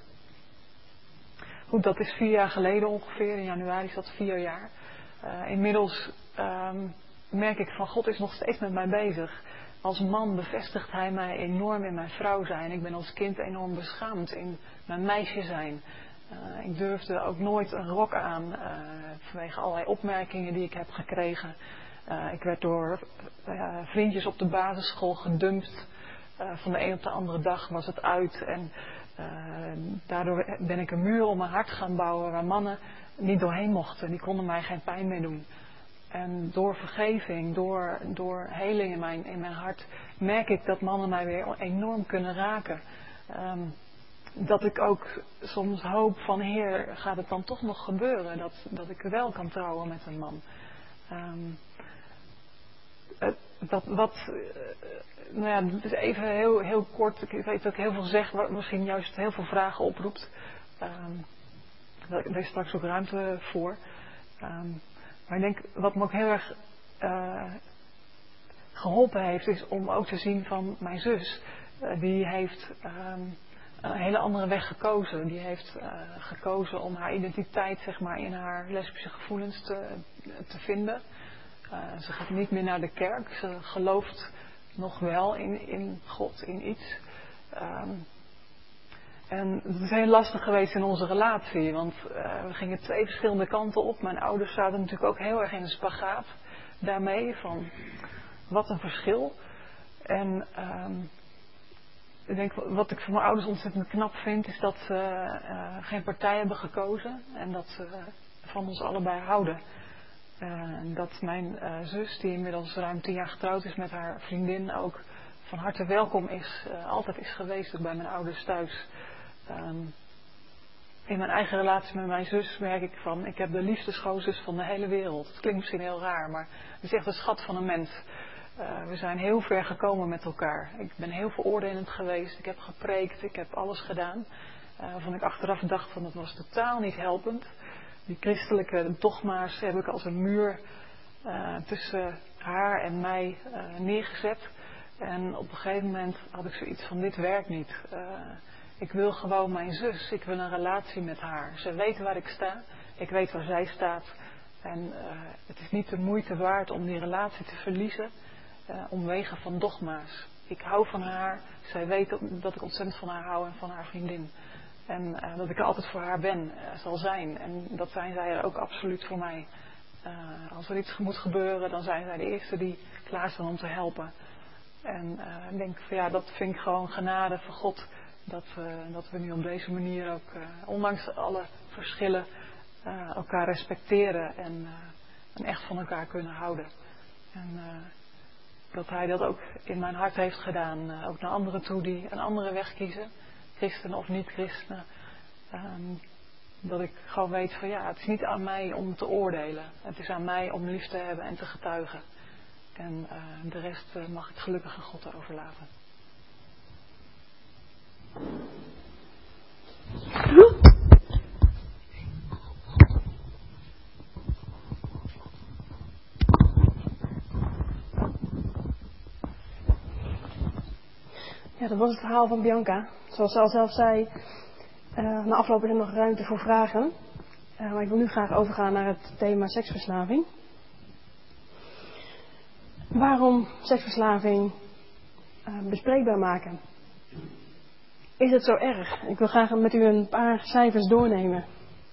Goed, dat is vier jaar geleden ongeveer, in januari is dat vier jaar. Uh, inmiddels um, merk ik van, God is nog steeds met mij bezig. Als man bevestigt hij mij enorm in mijn vrouw zijn. Ik ben als kind enorm beschaamd in mijn meisje zijn. Uh, ik durfde ook nooit een rok aan uh, vanwege allerlei opmerkingen die ik heb gekregen. Uh, ik werd door uh, vriendjes op de basisschool gedumpt. Uh, van de een op de andere dag was het uit. En uh, daardoor ben ik een muur om mijn hart gaan bouwen waar mannen niet doorheen mochten. Die konden mij geen pijn meer doen. En door vergeving, door, door heling in mijn, in mijn hart, merk ik dat mannen mij weer enorm kunnen raken. Um, dat ik ook soms hoop van, Heer, gaat het dan toch nog gebeuren? Dat, dat ik wel kan trouwen met een man. Um, dat, wat, uh, nou ja, dus even heel, heel kort. Ik weet dat ik heel veel zeg, wat misschien juist heel veel vragen oproept. Um, daar is straks ook ruimte voor. Um, Maar ik denk, wat me ook heel erg uh, geholpen heeft, is om ook te zien van mijn zus. Uh, die heeft um, een hele andere weg gekozen. Die heeft uh, gekozen om haar identiteit, zeg maar, in haar lesbische gevoelens te, te vinden. Uh, ze gaat niet meer naar de kerk. Ze gelooft nog wel in, in God, in iets. Um, En het is heel lastig geweest in onze relatie, want uh, we gingen twee verschillende kanten op. Mijn ouders zaten natuurlijk ook heel erg in een spagaat daarmee, van wat een verschil. En um, ik denk, wat ik van mijn ouders ontzettend knap vind, is dat ze uh, geen partij hebben gekozen en dat ze uh, van ons allebei houden. Uh, en dat mijn uh, zus, die inmiddels ruim tien jaar getrouwd is met haar vriendin, ook van harte welkom is, uh, altijd is geweest ook bij mijn ouders thuis. Um, in mijn eigen relatie met mijn zus merk ik van, ik heb de liefste schoonzus van de hele wereld. Het klinkt misschien heel raar, maar het is echt een schat van een mens. Uh, we zijn heel ver gekomen met elkaar. Ik ben heel veroordelend geweest, ik heb gepreekt, ik heb alles gedaan. Uh, waarvan ik achteraf dacht van, dat was totaal niet helpend. Die christelijke dogma's heb ik als een muur uh, tussen haar en mij uh, neergezet. En op een gegeven moment had ik zoiets van, dit werkt niet. Uh, Ik wil gewoon mijn zus. Ik wil een relatie met haar. Ze weet waar ik sta. Ik weet waar zij staat. En uh, het is niet de moeite waard om die relatie te verliezen. Uh, omwege van dogma's. Ik hou van haar. Zij weet dat ik ontzettend van haar hou en van haar vriendin. En uh, dat ik er altijd voor haar ben, uh, zal zijn. En dat zijn zij er ook absoluut voor mij. Uh, als er iets moet gebeuren, dan zijn zij de eerste die klaar staan om te helpen. En uh, ik denk van ja, dat vind ik gewoon genade van God. Dat, uh, dat we nu op deze manier ook, uh, ondanks alle verschillen, uh, elkaar respecteren en, uh, en echt van elkaar kunnen houden. En uh, dat hij dat ook in mijn hart heeft gedaan. Uh, ook naar anderen toe die een andere weg kiezen, christenen of niet-christenen. Um, Dat ik gewoon weet van ja, het is niet aan mij om te oordelen. Het is aan mij om lief te hebben en te getuigen. En uh, de rest uh, mag ik gelukkig aan God overlaten. Ja, dat was het verhaal van Bianca. Zoals ze al zelf zei, uh, na afloop is er nog ruimte voor vragen. Uh, maar ik wil nu graag overgaan naar het thema seksverslaving. Waarom seksverslaving uh, bespreekbaar maken? Is het zo erg? Ik wil graag met u een paar cijfers doornemen.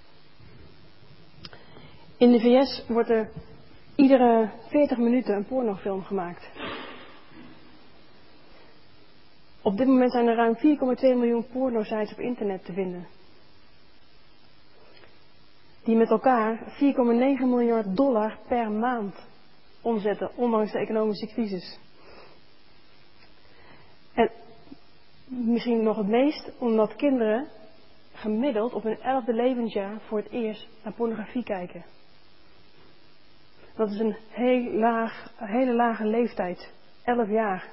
In de V S wordt er iedere veertig minuten een pornofilm gemaakt. Op dit moment zijn er ruim vier komma twee miljoen pornosites op internet te vinden. Die met elkaar vier komma negen miljard dollar per maand omzetten, ondanks de economische crisis. En misschien nog het meest, omdat kinderen gemiddeld op hun elfde levensjaar voor het eerst naar pornografie kijken. Dat is een heel laag, een hele lage leeftijd, elf jaar.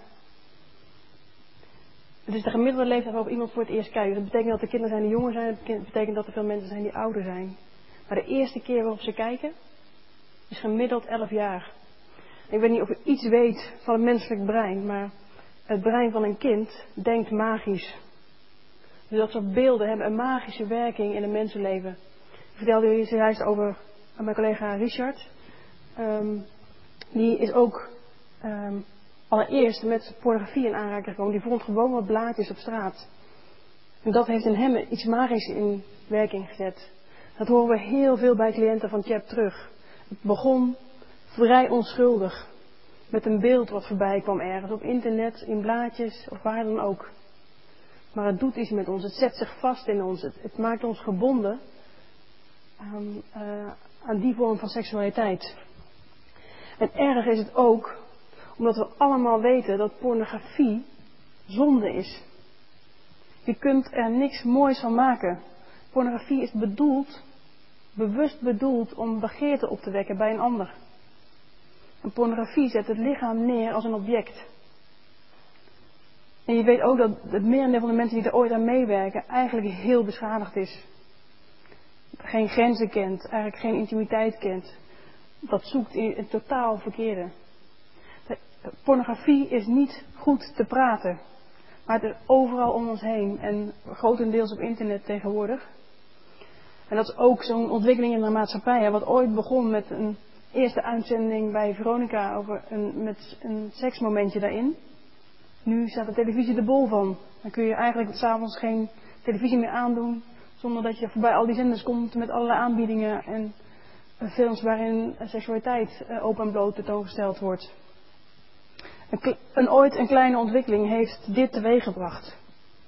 Het is de gemiddelde leeftijd waarop iemand voor het eerst kijkt. Dat betekent dat er kinderen zijn die jonger zijn, dat betekent dat er veel mensen zijn die ouder zijn. Maar de eerste keer waarop ze kijken, is gemiddeld elf jaar. Ik weet niet of u iets weet van het menselijk brein, maar het brein van een kind denkt magisch. Dus dat soort beelden hebben een magische werking in een mensenleven. Ik vertelde u zojuist over mijn collega Richard. Um, die is ook um, allereerst met pornografie in aanraking gekomen. Die vond gewoon wat blaadjes op straat. En dat heeft in hem iets magisch in werking gezet. Dat horen we heel veel bij cliënten van Tjep terug. Het begon vrij onschuldig. Met een beeld wat voorbij kwam ergens. Op internet, in blaadjes of waar dan ook. Maar het doet iets met ons. Het zet zich vast in ons. Het, het maakt ons gebonden aan, uh, aan die vorm van seksualiteit. En erg is het ook omdat we allemaal weten dat pornografie zonde is. Je kunt er niks moois van maken. Pornografie is bedoeld, bewust bedoeld om begeerte op te wekken bij een ander. En pornografie zet het lichaam neer als een object. En je weet ook dat het merendeel van de mensen die er ooit aan meewerken eigenlijk heel beschadigd is. Geen grenzen kent, eigenlijk geen intimiteit kent. Dat zoekt in het totaal verkeerde. Pornografie is niet goed te praten. Maar het is overal om ons heen. En grotendeels op internet tegenwoordig. En dat is ook zo'n ontwikkeling in de maatschappij. Hè, wat ooit begon met een eerste uitzending bij Veronica over een, met een seksmomentje daarin. Nu staat de televisie er bol van. Dan kun je eigenlijk 's avonds geen televisie meer aandoen. Zonder dat je voorbij al die zenders komt met allerlei aanbiedingen en films waarin seksualiteit open en bloot tentoongesteld wordt. Een, een ooit een kleine ontwikkeling heeft dit teweeggebracht.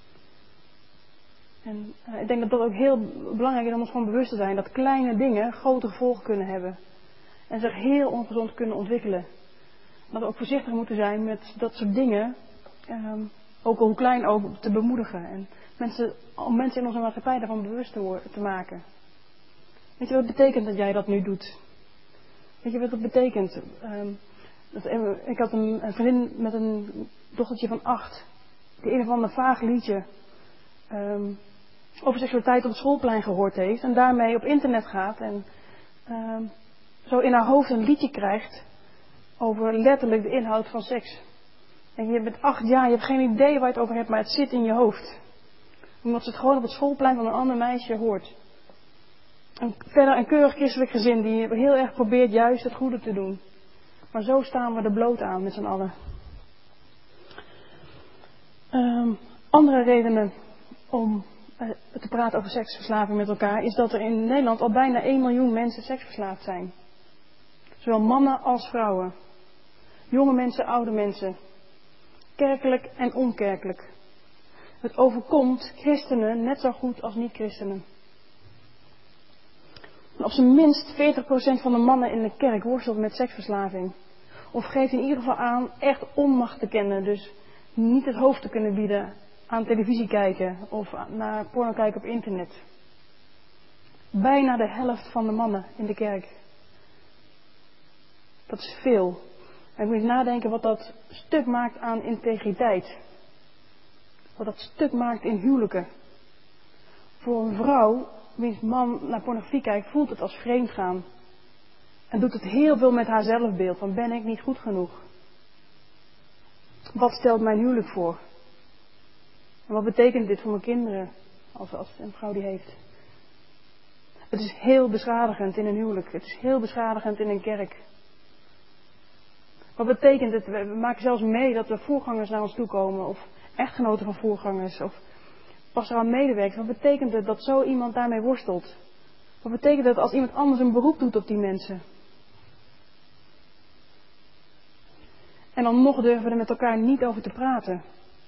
En uh, ik denk dat dat ook heel belangrijk is om ons gewoon bewust te zijn. Dat kleine dingen grote gevolgen kunnen hebben. En zich heel ongezond kunnen ontwikkelen. Dat we ook voorzichtig moeten zijn met dat soort dingen. Um, ook hoe klein ook te bemoedigen. En mensen, om mensen in onze maatschappij daarvan bewust te, worden, te maken. Weet je wat het betekent dat jij dat nu doet? Weet je wat dat betekent? Um, dat, ik had een, een vriendin met een dochtertje van acht. Die een of ander vaag liedje um, over seksualiteit op het schoolplein gehoord heeft. En daarmee op internet gaat. En um, zo in haar hoofd een liedje krijgt over letterlijk de inhoud van seks. En je bent acht jaar, je hebt geen idee waar je het over hebt, maar het zit in je hoofd. Omdat ze het gewoon op het schoolplein van een ander meisje hoort. En verder een keurig christelijk gezin die heel erg probeert juist het goede te doen. Maar zo staan we er bloot aan met z'n allen. Um, andere redenen om uh, te praten over seksverslaving met elkaar is dat er in Nederland al bijna één miljoen mensen seksverslaafd zijn. Zowel mannen als vrouwen. Jonge mensen, oude mensen. Kerkelijk en onkerkelijk. Het overkomt christenen net zo goed als niet-christenen. Op zijn minst veertig procent van de mannen in de kerk worstelt met seksverslaving. Of geeft in ieder geval aan echt onmacht te kennen. Dus niet het hoofd te kunnen bieden aan televisie kijken of naar porno kijken op internet. bijna de helft van de mannen in de kerk. Dat is veel. En ik moet eens nadenken wat dat stuk maakt aan integriteit. Wat dat stuk maakt in huwelijken. Voor een vrouw, wiens man naar pornografie kijkt, voelt het als vreemdgaan. En doet het heel veel met haar zelfbeeld. Van ben ik niet goed genoeg? Wat stelt mijn huwelijk voor? En wat betekent dit voor mijn kinderen? Als, als een vrouw die heeft. Het is heel beschadigend in een huwelijk. Het is heel beschadigend in een kerk. Wat betekent het? We maken zelfs mee dat er voorgangers naar ons toe komen. Of echtgenoten van voorgangers. Of pastoraal medewerkers. Wat betekent het dat zo iemand daarmee worstelt? Wat betekent het als iemand anders een beroep doet op die mensen? En dan nog durven we er met elkaar niet over te praten.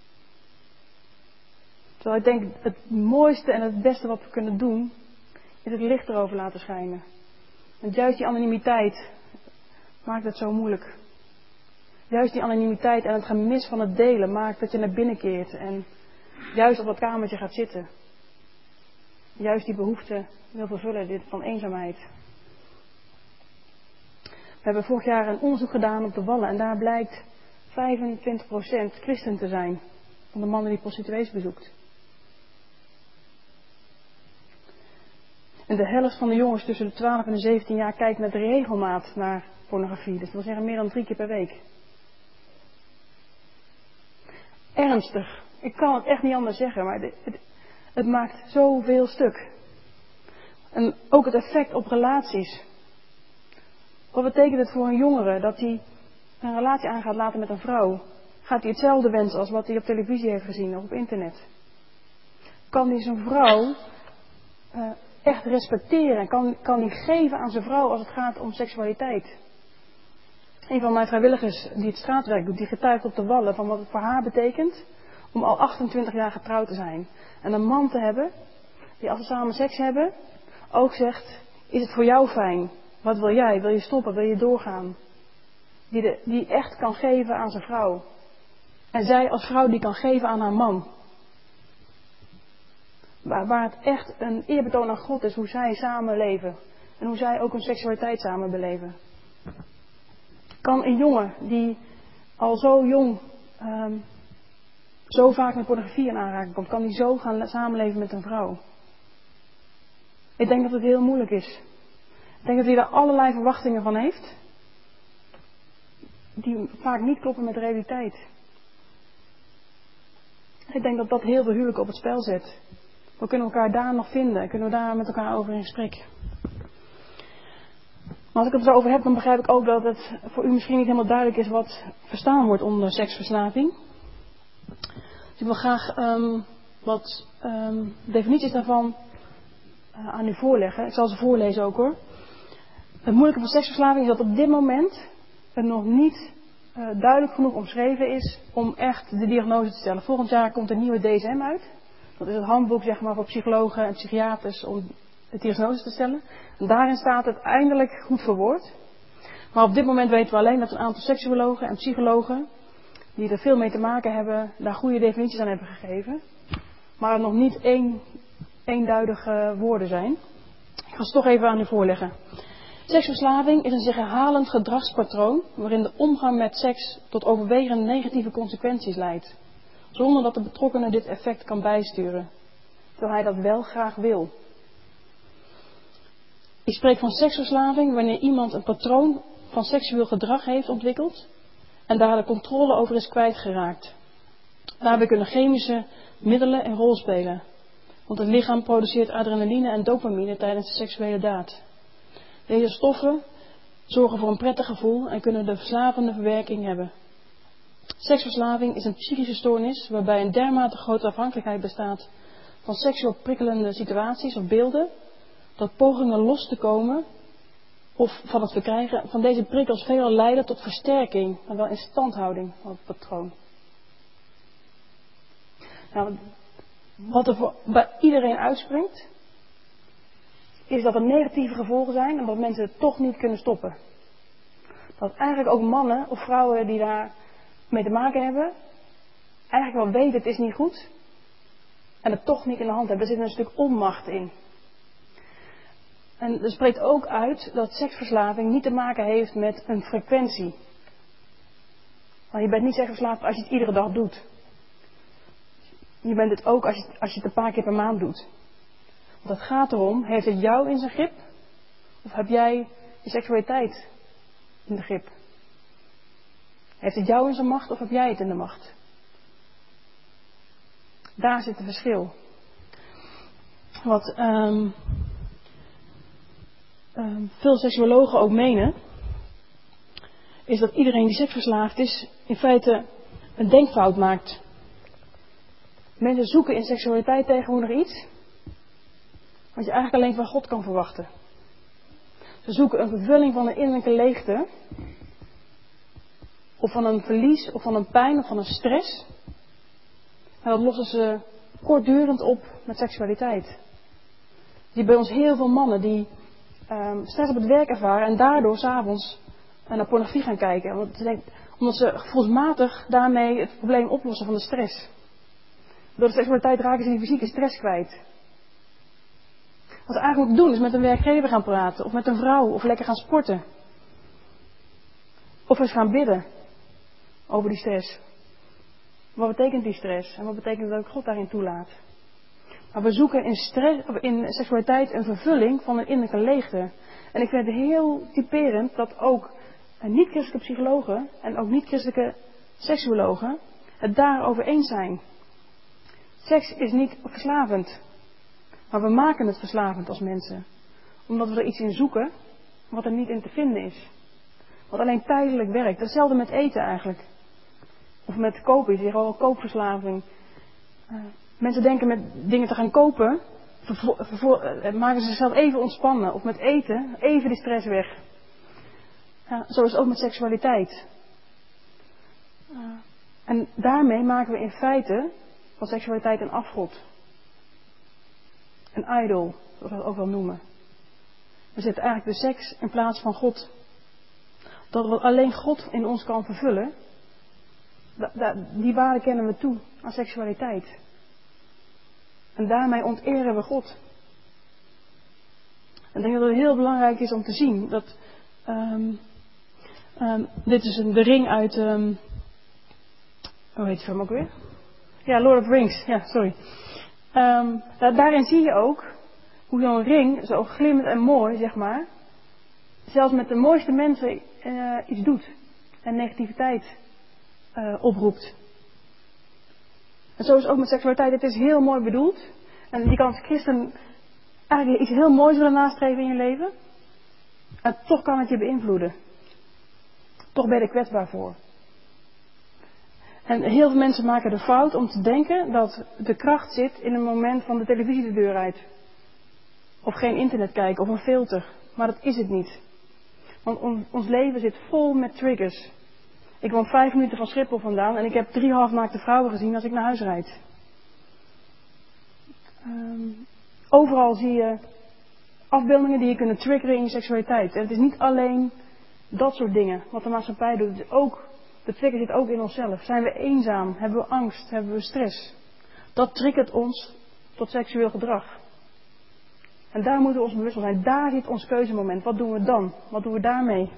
Terwijl ik denk, het mooiste en het beste wat we kunnen doen, is het licht erover laten schijnen. Want juist die anonimiteit maakt het zo moeilijk. Juist die anonimiteit en het gemis van het delen maakt dat je naar binnen keert en juist op dat kamertje gaat zitten. Juist die behoefte wil vervullen, dit van eenzaamheid. We hebben vorig jaar een onderzoek gedaan op de Wallen en daar blijkt vijfentwintig procent christen te zijn van de mannen die prostituees bezoekt. En de helft van de jongens tussen de twaalf en de zeventien jaar kijkt met regelmaat naar pornografie. Dus dat wil zeggen meer dan drie keer per week. Ernstig. Ik kan het echt niet anders zeggen, maar het, het, het maakt zoveel stuk. En ook het effect op relaties. Wat betekent het voor een jongere dat hij een relatie aangaat later met een vrouw? Gaat hij hetzelfde wensen als wat hij op televisie heeft gezien of op internet? Kan hij zijn vrouw uh, echt respecteren? Kan, kan hij geven aan zijn vrouw als het gaat om seksualiteit? Een van mijn vrijwilligers die het straatwerk doet, die getuigt op de Wallen van wat het voor haar betekent om al achtentwintig jaar getrouwd te zijn. En een man te hebben die als ze samen seks hebben ook zegt, is het voor jou fijn? Wat wil jij? Wil je stoppen? Wil je doorgaan? Die, de, die echt kan geven aan zijn vrouw. En zij als vrouw die kan geven aan haar man. Waar, waar het echt een eerbetoon aan God is hoe zij samen leven. En hoe zij ook hun seksualiteit samen beleven. Kan een jongen die al zo jong um, zo vaak met pornografie in aanraking komt, kan die zo gaan samenleven met een vrouw? Ik denk dat het heel moeilijk is. Ik denk dat hij daar allerlei verwachtingen van heeft. Die vaak niet kloppen met de realiteit. Ik denk dat dat heel veel huwelijken op het spel zet. We kunnen elkaar daar nog vinden. Kunnen we daar met elkaar over in gesprek. Maar als ik het er zo over heb, dan begrijp ik ook dat het voor u misschien niet helemaal duidelijk is wat verstaan wordt onder seksverslaving. Dus ik wil graag um, wat um, definities daarvan uh, aan u voorleggen. Ik zal ze voorlezen ook hoor. Het moeilijke van seksverslaving is dat op dit moment het nog niet uh, duidelijk genoeg omschreven is om echt de diagnose te stellen. Volgend jaar komt een nieuwe D S M uit. Dat is het handboek zeg maar, voor psychologen en psychiaters om de diagnose te stellen. En daarin staat het eindelijk goed verwoord. Maar op dit moment weten we alleen dat een aantal seksuologen en psychologen, die er veel mee te maken hebben, daar goede definities aan hebben gegeven. Maar er nog niet één, eenduidige woorden zijn. Ik ga ze toch even aan u voorleggen. Seksverslaving is een zich herhalend gedragspatroon waarin de omgang met seks tot overwegend negatieve consequenties leidt. Zonder dat de betrokkenen dit effect kan bijsturen. Terwijl hij dat wel graag wil. Ik spreek van seksverslaving wanneer iemand een patroon van seksueel gedrag heeft ontwikkeld en daar de controle over is kwijtgeraakt. Daarbij kunnen chemische middelen een rol spelen. Want het lichaam produceert adrenaline en dopamine tijdens de seksuele daad. Deze stoffen zorgen voor een prettig gevoel en kunnen de verslavende verwerking hebben. Seksverslaving is een psychische stoornis waarbij een dermate grote afhankelijkheid bestaat van seksueel prikkelende situaties of beelden, dat pogingen los te komen of van het verkrijgen van deze prikkels veelal leiden tot versterking, maar wel instandhouding van het patroon. Nou, wat er voor, bij iedereen uitspringt, is dat er negatieve gevolgen zijn en dat mensen het toch niet kunnen stoppen. Dat eigenlijk ook mannen of vrouwen die daar mee te maken hebben, eigenlijk wel weten het is niet goed en het toch niet in de hand hebben. Er zit een stuk onmacht in. En er spreekt ook uit dat seksverslaving niet te maken heeft met een frequentie. Want je bent niet seksverslaafd als je het iedere dag doet. Je bent het ook als je, als je het een paar keer per maand doet. Want het gaat erom, heeft het jou in zijn grip? Of heb jij je seksualiteit in de grip? Heeft het jou in zijn macht of heb jij het in de macht? Daar zit het verschil. Wat um, um, veel seksuologen ook menen, is dat iedereen die seksverslaafd is, in feite een denkfout maakt. Mensen zoeken in seksualiteit tegenwoordig iets wat je eigenlijk alleen van God kan verwachten. Ze zoeken een vervulling van een innerlijke leegte, of van een verlies, of van een pijn, of van een stress. En dat lossen ze kortdurend op met seksualiteit. Je ziet bij ons heel veel mannen die um, stress op het werk ervaren en daardoor s'avonds naar pornografie gaan kijken. Want ze denken, omdat ze gevoelsmatig daarmee het probleem oplossen van de stress. Door de seksualiteit raken ze die fysieke stress kwijt. Wat ze eigenlijk moeten doen is met een werkgever gaan praten. Of met een vrouw. Of lekker gaan sporten. Of eens gaan bidden. Over die stress. Wat betekent die stress? En wat betekent dat ook God daarin toelaat? Maar we zoeken in, stress, in seksualiteit een vervulling van een innerlijke leegte. En ik vind het heel typerend dat ook niet-christelijke psychologen en ook niet-christelijke seksuologen het daarover eens zijn. Seks is niet verslavend. Maar we maken het verslavend als mensen. Omdat we er iets in zoeken wat er niet in te vinden is. Wat alleen tijdelijk werkt. Hetzelfde met eten eigenlijk. Of met kopen. Je zegt al koopverslaving. Uh, mensen denken met dingen te gaan kopen. Vervo- vervo- uh, maken ze zichzelf even ontspannen. Of met eten. Even die stress weg. Uh, zo is het ook met seksualiteit. Uh, en daarmee maken we in feite van seksualiteit een afgod. Een idol, zoals we dat ook wel noemen. We zetten eigenlijk de seks in plaats van God. Dat wat alleen God in ons kan vervullen, da, da, die waarde kennen we toe aan seksualiteit. En daarmee onteren we God. En ik denk dat het heel belangrijk is om te zien dat um, um, dit is een, de ring uit, um, hoe heet het film ook weer? Ja, Lord of the Rings, ja, sorry. Um, da- daarin zie je ook hoe zo'n ring, zo glimmend en mooi, zeg maar, zelfs met de mooiste mensen uh, iets doet. En negativiteit uh, oproept. En zo is het ook met seksualiteit. Het is heel mooi bedoeld. En je kan als christen eigenlijk iets heel moois willen nastreven in je leven. En toch kan het je beïnvloeden. Toch ben je er kwetsbaar voor. En heel veel mensen maken de fout om te denken dat de kracht zit in een moment van de televisie de deur uit. Of geen internet kijken, of een filter. Maar dat is het niet. Want on, ons leven zit vol met triggers. Ik woon vijf minuten van Schiphol vandaan en ik heb drie halfnaakte vrouwen gezien als ik naar huis rijd. Um, overal zie je afbeeldingen die je kunnen triggeren in je seksualiteit. En het is niet alleen dat soort dingen wat de maatschappij doet. Het is ook, de trigger zit ook in onszelf. Zijn we eenzaam? Hebben we angst? Hebben we stress? Dat triggert ons tot seksueel gedrag. En daar moeten we ons bewust van zijn. Daar zit ons keuzemoment. Wat doen we dan? Wat doen we daarmee?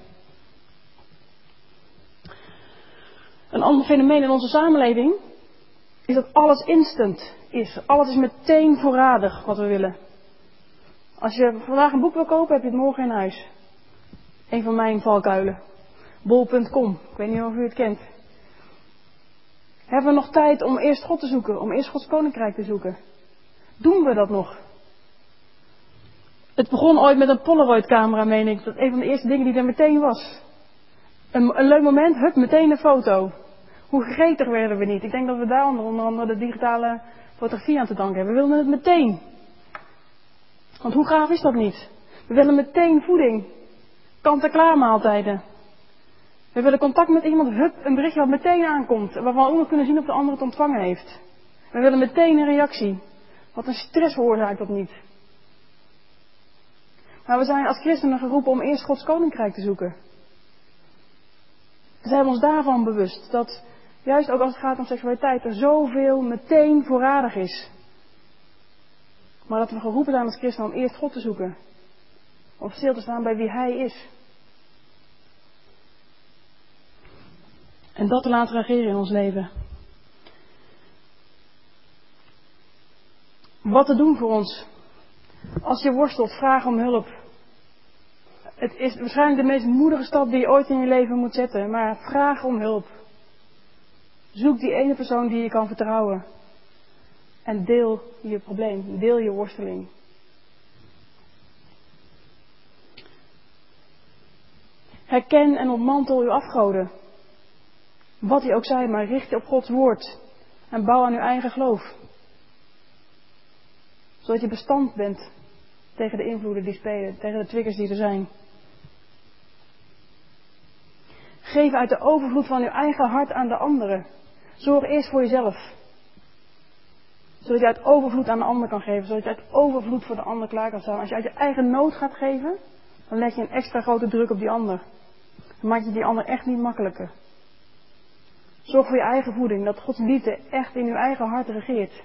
Een ander fenomeen in onze samenleving is dat alles instant is. Alles is meteen voorradig wat we willen. Als je vandaag een boek wil kopen, heb je het morgen in huis. Een van mijn valkuilen. bol punt com. Ik weet niet of u het kent. Hebben we nog tijd om eerst God te zoeken? Om eerst Gods koninkrijk te zoeken? Doen we dat nog? Het begon ooit met een Polaroid camera, meen ik. Dat een van de eerste dingen die er meteen was. Een, een leuk moment, hup, meteen een foto. Hoe gretig werden we niet? Ik denk dat we daar onder andere de digitale fotografie aan te danken hebben. We willen het meteen. Want hoe gaaf is dat niet? We willen meteen voeding. Kant-en-klaar maaltijden. We willen contact met iemand, hup, een berichtje wat meteen aankomt. Waarvan we ook nog kunnen zien of de ander het ontvangen heeft. We willen meteen een reactie. Wat een stress veroorzaakt dat niet. Maar we zijn als christenen geroepen om eerst Gods koninkrijk te zoeken. We zijn ons daarvan bewust dat, juist ook als het gaat om seksualiteit, er zoveel meteen voorradig is. Maar dat we geroepen zijn als christenen om eerst God te zoeken. Of stil te staan bij wie Hij is. En dat te laten regeren in ons leven. Wat te doen voor ons. Als je worstelt, vraag om hulp. Het is waarschijnlijk de meest moedige stap die je ooit in je leven moet zetten. Maar vraag om hulp. Zoek die ene persoon die je kan vertrouwen. En deel je probleem. Deel je worsteling. Herken en ontmantel uw afgoden. Wat die ook zijn, maar richt je op Gods woord. En bouw aan uw eigen geloof. Zodat je bestand bent tegen de invloeden die spelen. Tegen de triggers die er zijn. Geef uit de overvloed van uw eigen hart aan de anderen. Zorg eerst voor jezelf. Zodat je uit overvloed aan de ander kan geven. Zodat je uit overvloed voor de ander klaar kan staan. Als je uit je eigen nood gaat geven, dan leg je een extra grote druk op die ander. Dan maak je die ander echt niet makkelijker. Zorg voor je eigen voeding. Dat Gods liefde echt in uw eigen hart regeert.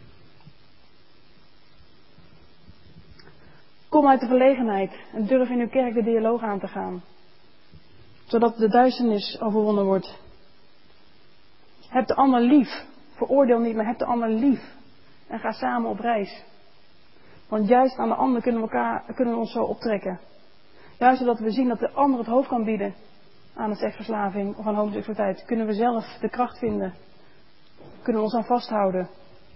Kom uit de verlegenheid. En durf in uw kerk de dialoog aan te gaan. Zodat de duisternis overwonnen wordt. Heb de ander lief. Veroordeel niet, maar heb de ander lief. En ga samen op reis. Want juist aan de ander kunnen we, elkaar, kunnen we ons zo optrekken. Juist omdat we zien dat de ander het hoofd kan bieden aan een seksverslaving of aan homoseksualiteit, kunnen we zelf de kracht vinden. Kunnen we ons aan vasthouden.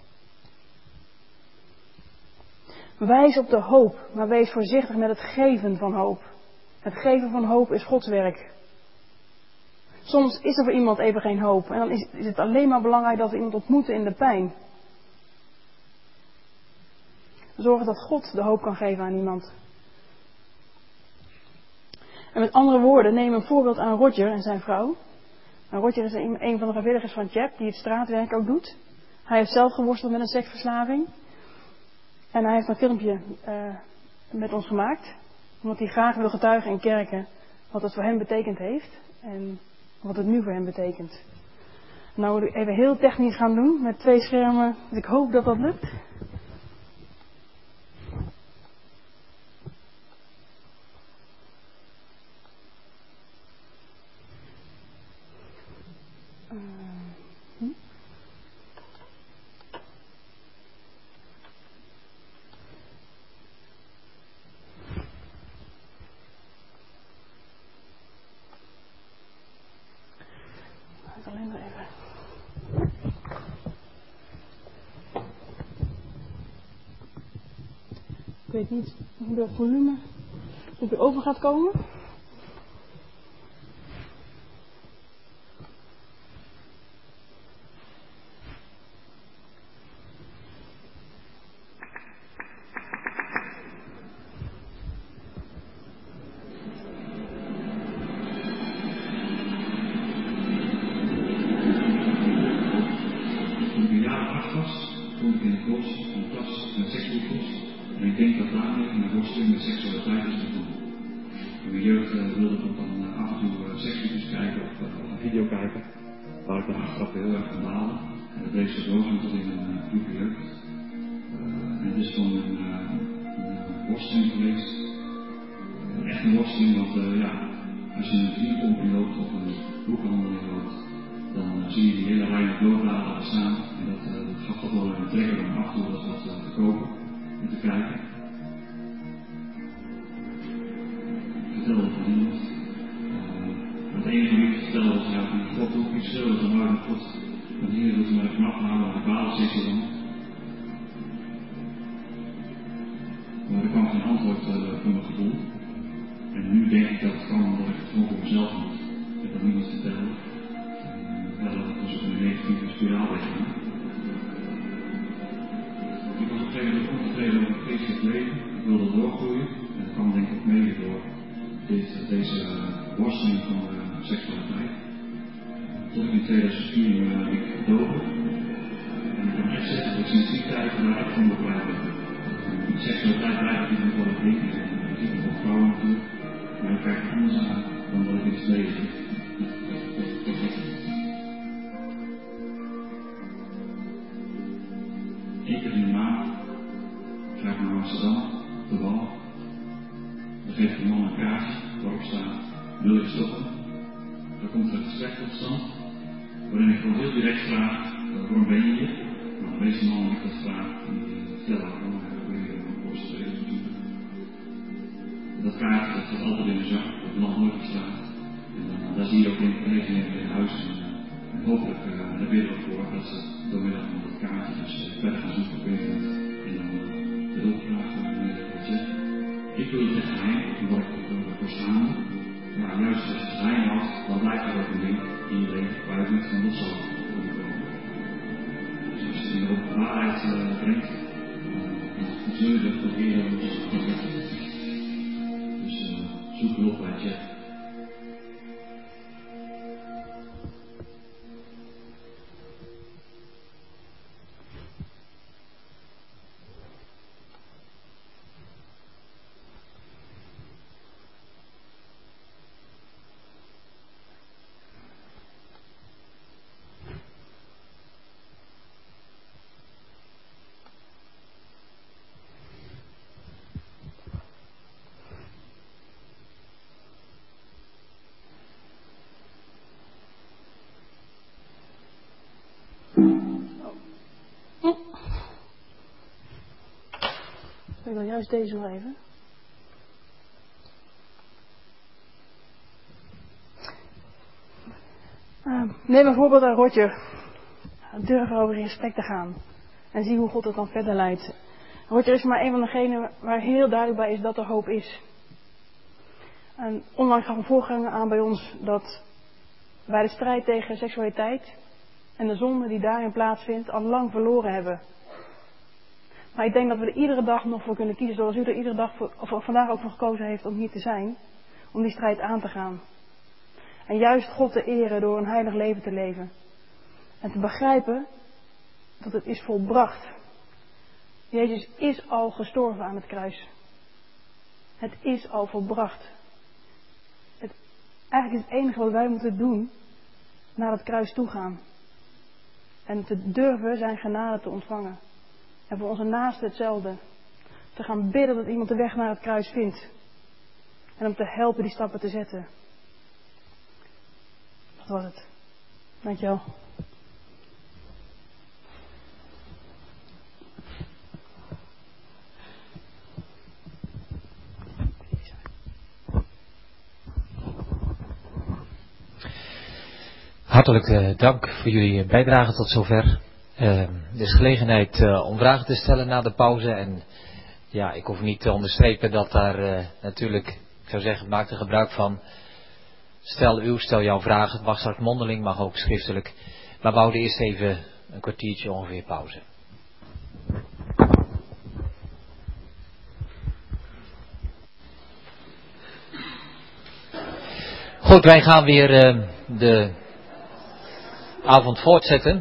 Wijs op de hoop, maar wees voorzichtig met het geven van hoop. Het geven van hoop is Gods werk. Soms is er voor iemand even geen hoop. En dan is, is het alleen maar belangrijk dat we iemand ontmoeten in de pijn. Zorgen dat God de hoop kan geven aan iemand. En met andere woorden, neem een voorbeeld aan Roger en zijn vrouw. En Roger is een, een van de vrijwilligers van Chap, die het straatwerk ook doet. Hij heeft zelf geworsteld met een seksverslaving. En hij heeft een filmpje uh, met ons gemaakt. Omdat hij graag wil getuigen in kerken wat het voor hem betekend heeft. En wat het nu voor hem betekent. Nou, we even heel technisch gaan doen met twee schermen. Dus ik hoop dat dat lukt. Uh, hm? Alleen maar even. Ik weet niet hoe dat volume op je over gaat komen. Met seksualiteit is te doen. In mijn jeugd uh, wilde ik dan uh, af en toe uh, seksvideo's kijken of, uh, of een video kijken. Waar ik dan achteraf heel erg van baalde. En dat deed ze dood tot in een uh, vroege jeugd. Uh, en het is dan een, uh, een worsteling geweest. Uh, echt een worsteling, want uh, ja, als je een vriendenpompje loopt of een boekhandeling loopt, dan uh, zie je die hele rij met loodbladen staan. En dat, uh, dat gaf toch wel een trigger om af en toe dat wat uh, te kopen en te kijken. Vertelde van iemand. Uh, het enige wat ik vertelde was ja, van God ook iets stil, dan wou ik God van hier doet maar even afhouden, maar ik baal zeker dan. Maar er kwam geen antwoord uh, voor mijn gevoel. En nu denk ik dat het kwam omdat ik het gewoon voor mezelf moet. Ik heb dat niemand vertellen. En ja, dat het dus ook een negatieve spiraal werd gedaan. Ik was op een gegeven moment ontevreden over het geestelijk leven. Ik wilde doorgroeien. En dat kwam denk ik mede door Deze, deze uh, worsteling van uh, seksualiteit. Tot ik in tweeduizend vier uh, ik gedopen. En ik kan echt zeggen dat ik sinds die tijd daar echt van blij ben. Uh, seksualiteit blijft niet wat ik denk. Ik zie het voor vrouwen natuurlijk. Maar ik kijk er anders aan dan dat ik in het leven zit. Eén keer in de maand ga ik naar Amsterdam, de Wal. geeft de man een kaartje waarop staat, wil je stoppen? Dan komt er een gesprek tot stand, waarin ik gewoon heel direct vraag, waarom ben je hier? Nou, deze man die dat vraagt, die vertellen waarom hij wil je een borsttreden bezoeken. Dat kaartje dat zit altijd in de zak, dat land nooit staat. En uh, daar zie je ook in deze mensen in huis. En, uh, en hopelijk uh, daar bidden we voor dat ze door middel van dat kaartje dus uh, verder gaan zoeken op internet. En dan uh, de hulp vragen van de mensen. Ik wil het geheim, omdat ik het voor staan. Maar juist als je geheim houdt, dan blijft er ook een ding in je leven waar je niet van los zal komen. Dus als je die openbaarheid uh, brengt, dan zul je dat tot eerder moeten. Dus uh, zoek hulp bij Jeff. Ik wil juist deze nog even. Uh, neem een voorbeeld aan Roger. Durf over in gesprek te gaan. En zie hoe God het dan verder leidt. Roger is maar een van degenen waar heel duidelijk bij is dat er hoop is. En onlangs gaf een voorganger aan bij ons dat wij de strijd tegen seksualiteit en de zonde die daarin plaatsvindt al lang verloren hebben. Maar ik denk dat we er iedere dag nog voor kunnen kiezen, zoals u er iedere dag voor, of vandaag ook voor gekozen heeft om hier te zijn, om die strijd aan te gaan. En juist God te eren door een heilig leven te leven. En te begrijpen dat het is volbracht. Jezus is al gestorven aan het kruis. Het is al volbracht. Het, eigenlijk is het enige wat wij moeten doen, naar het kruis toe gaan. En te durven zijn genade te ontvangen. En voor onze naaste hetzelfde. Te gaan bidden dat iemand de weg naar het kruis vindt. En om te helpen die stappen te zetten. Dat was het. Dankjewel. Hartelijk uh, dank voor jullie bijdrage tot zover. Uh, er is gelegenheid uh, om vragen te stellen na de pauze. En ja, ik hoef niet te onderstrepen dat daar uh, natuurlijk, ik zou zeggen, maak er gebruik van. Stel uw, stel jouw vragen. Het mag straks mondeling, mag ook schriftelijk. Maar we houden eerst even een kwartiertje ongeveer pauze. Goed, wij gaan weer uh, de avond voortzetten.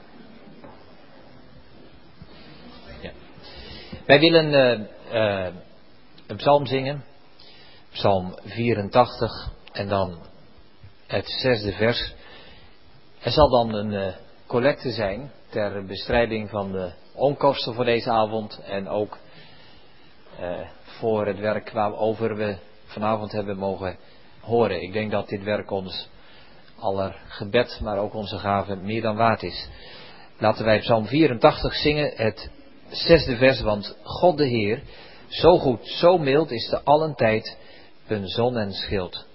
Ja. Wij willen uh, uh, een psalm zingen. Psalm vierentachtig. En dan het zesde vers. Er zal dan een uh, collecte zijn ter bestrijding van de onkosten voor deze avond. En ook uh, voor het werk waarover we vanavond hebben mogen horen. Ik denk dat dit werk ons aller gebed, maar ook onze gave meer dan waard is. Laten wij Psalm vierentachtig zingen, het zesde vers. Want God de Heer, zo goed, zo mild is te allen tijd een zon en schild.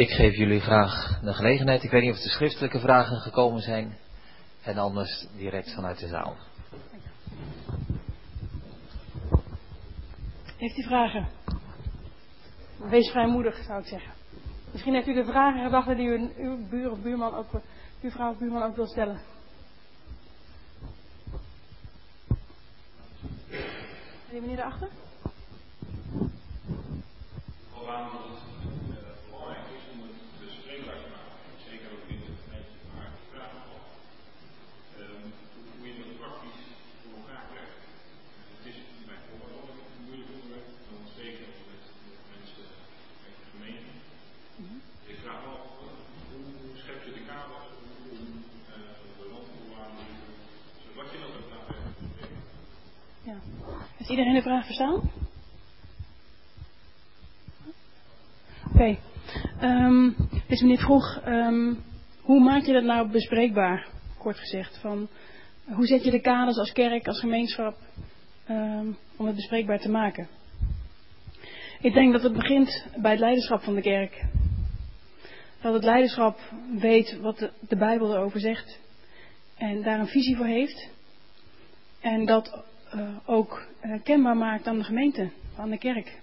Ik geef jullie graag de gelegenheid. Ik weet niet of er schriftelijke vragen gekomen zijn. En anders direct vanuit de zaal. Heeft u vragen? Wees vrijmoedig, zou ik zeggen. Misschien heeft u de vragen en gedachten die u uw buur of buurman ook, uw vrouw of buurman ook wil stellen. En die meneer daarachter? Waarom dat het belangrijk is om het bespreekbaar te maken, zeker ook in de gemeente waar ik vraag over, hoe je dat praktisch voor elkaar krijgt. Het is bij voorbeeld ook een moeilijk onderwerp, dan zeker met de mensen uit de gemeente. Ik vraag wel, hoe schep je de kader om de landvoorwaarden, zodat je dat ook daadwerkelijk bespreekt? Ja. Heeft iedereen de vraag verstaan? Oké. Okay. Um, deze meneer vroeg, um, hoe maak je dat nou bespreekbaar, kort gezegd? Van, hoe zet je de kaders als kerk, als gemeenschap, um, om het bespreekbaar te maken? Ik denk dat het begint bij het leiderschap van de kerk. Dat het leiderschap weet wat de, de Bijbel erover zegt. En daar een visie voor heeft. En dat uh, ook uh, kenbaar maakt aan de gemeente, aan de kerk.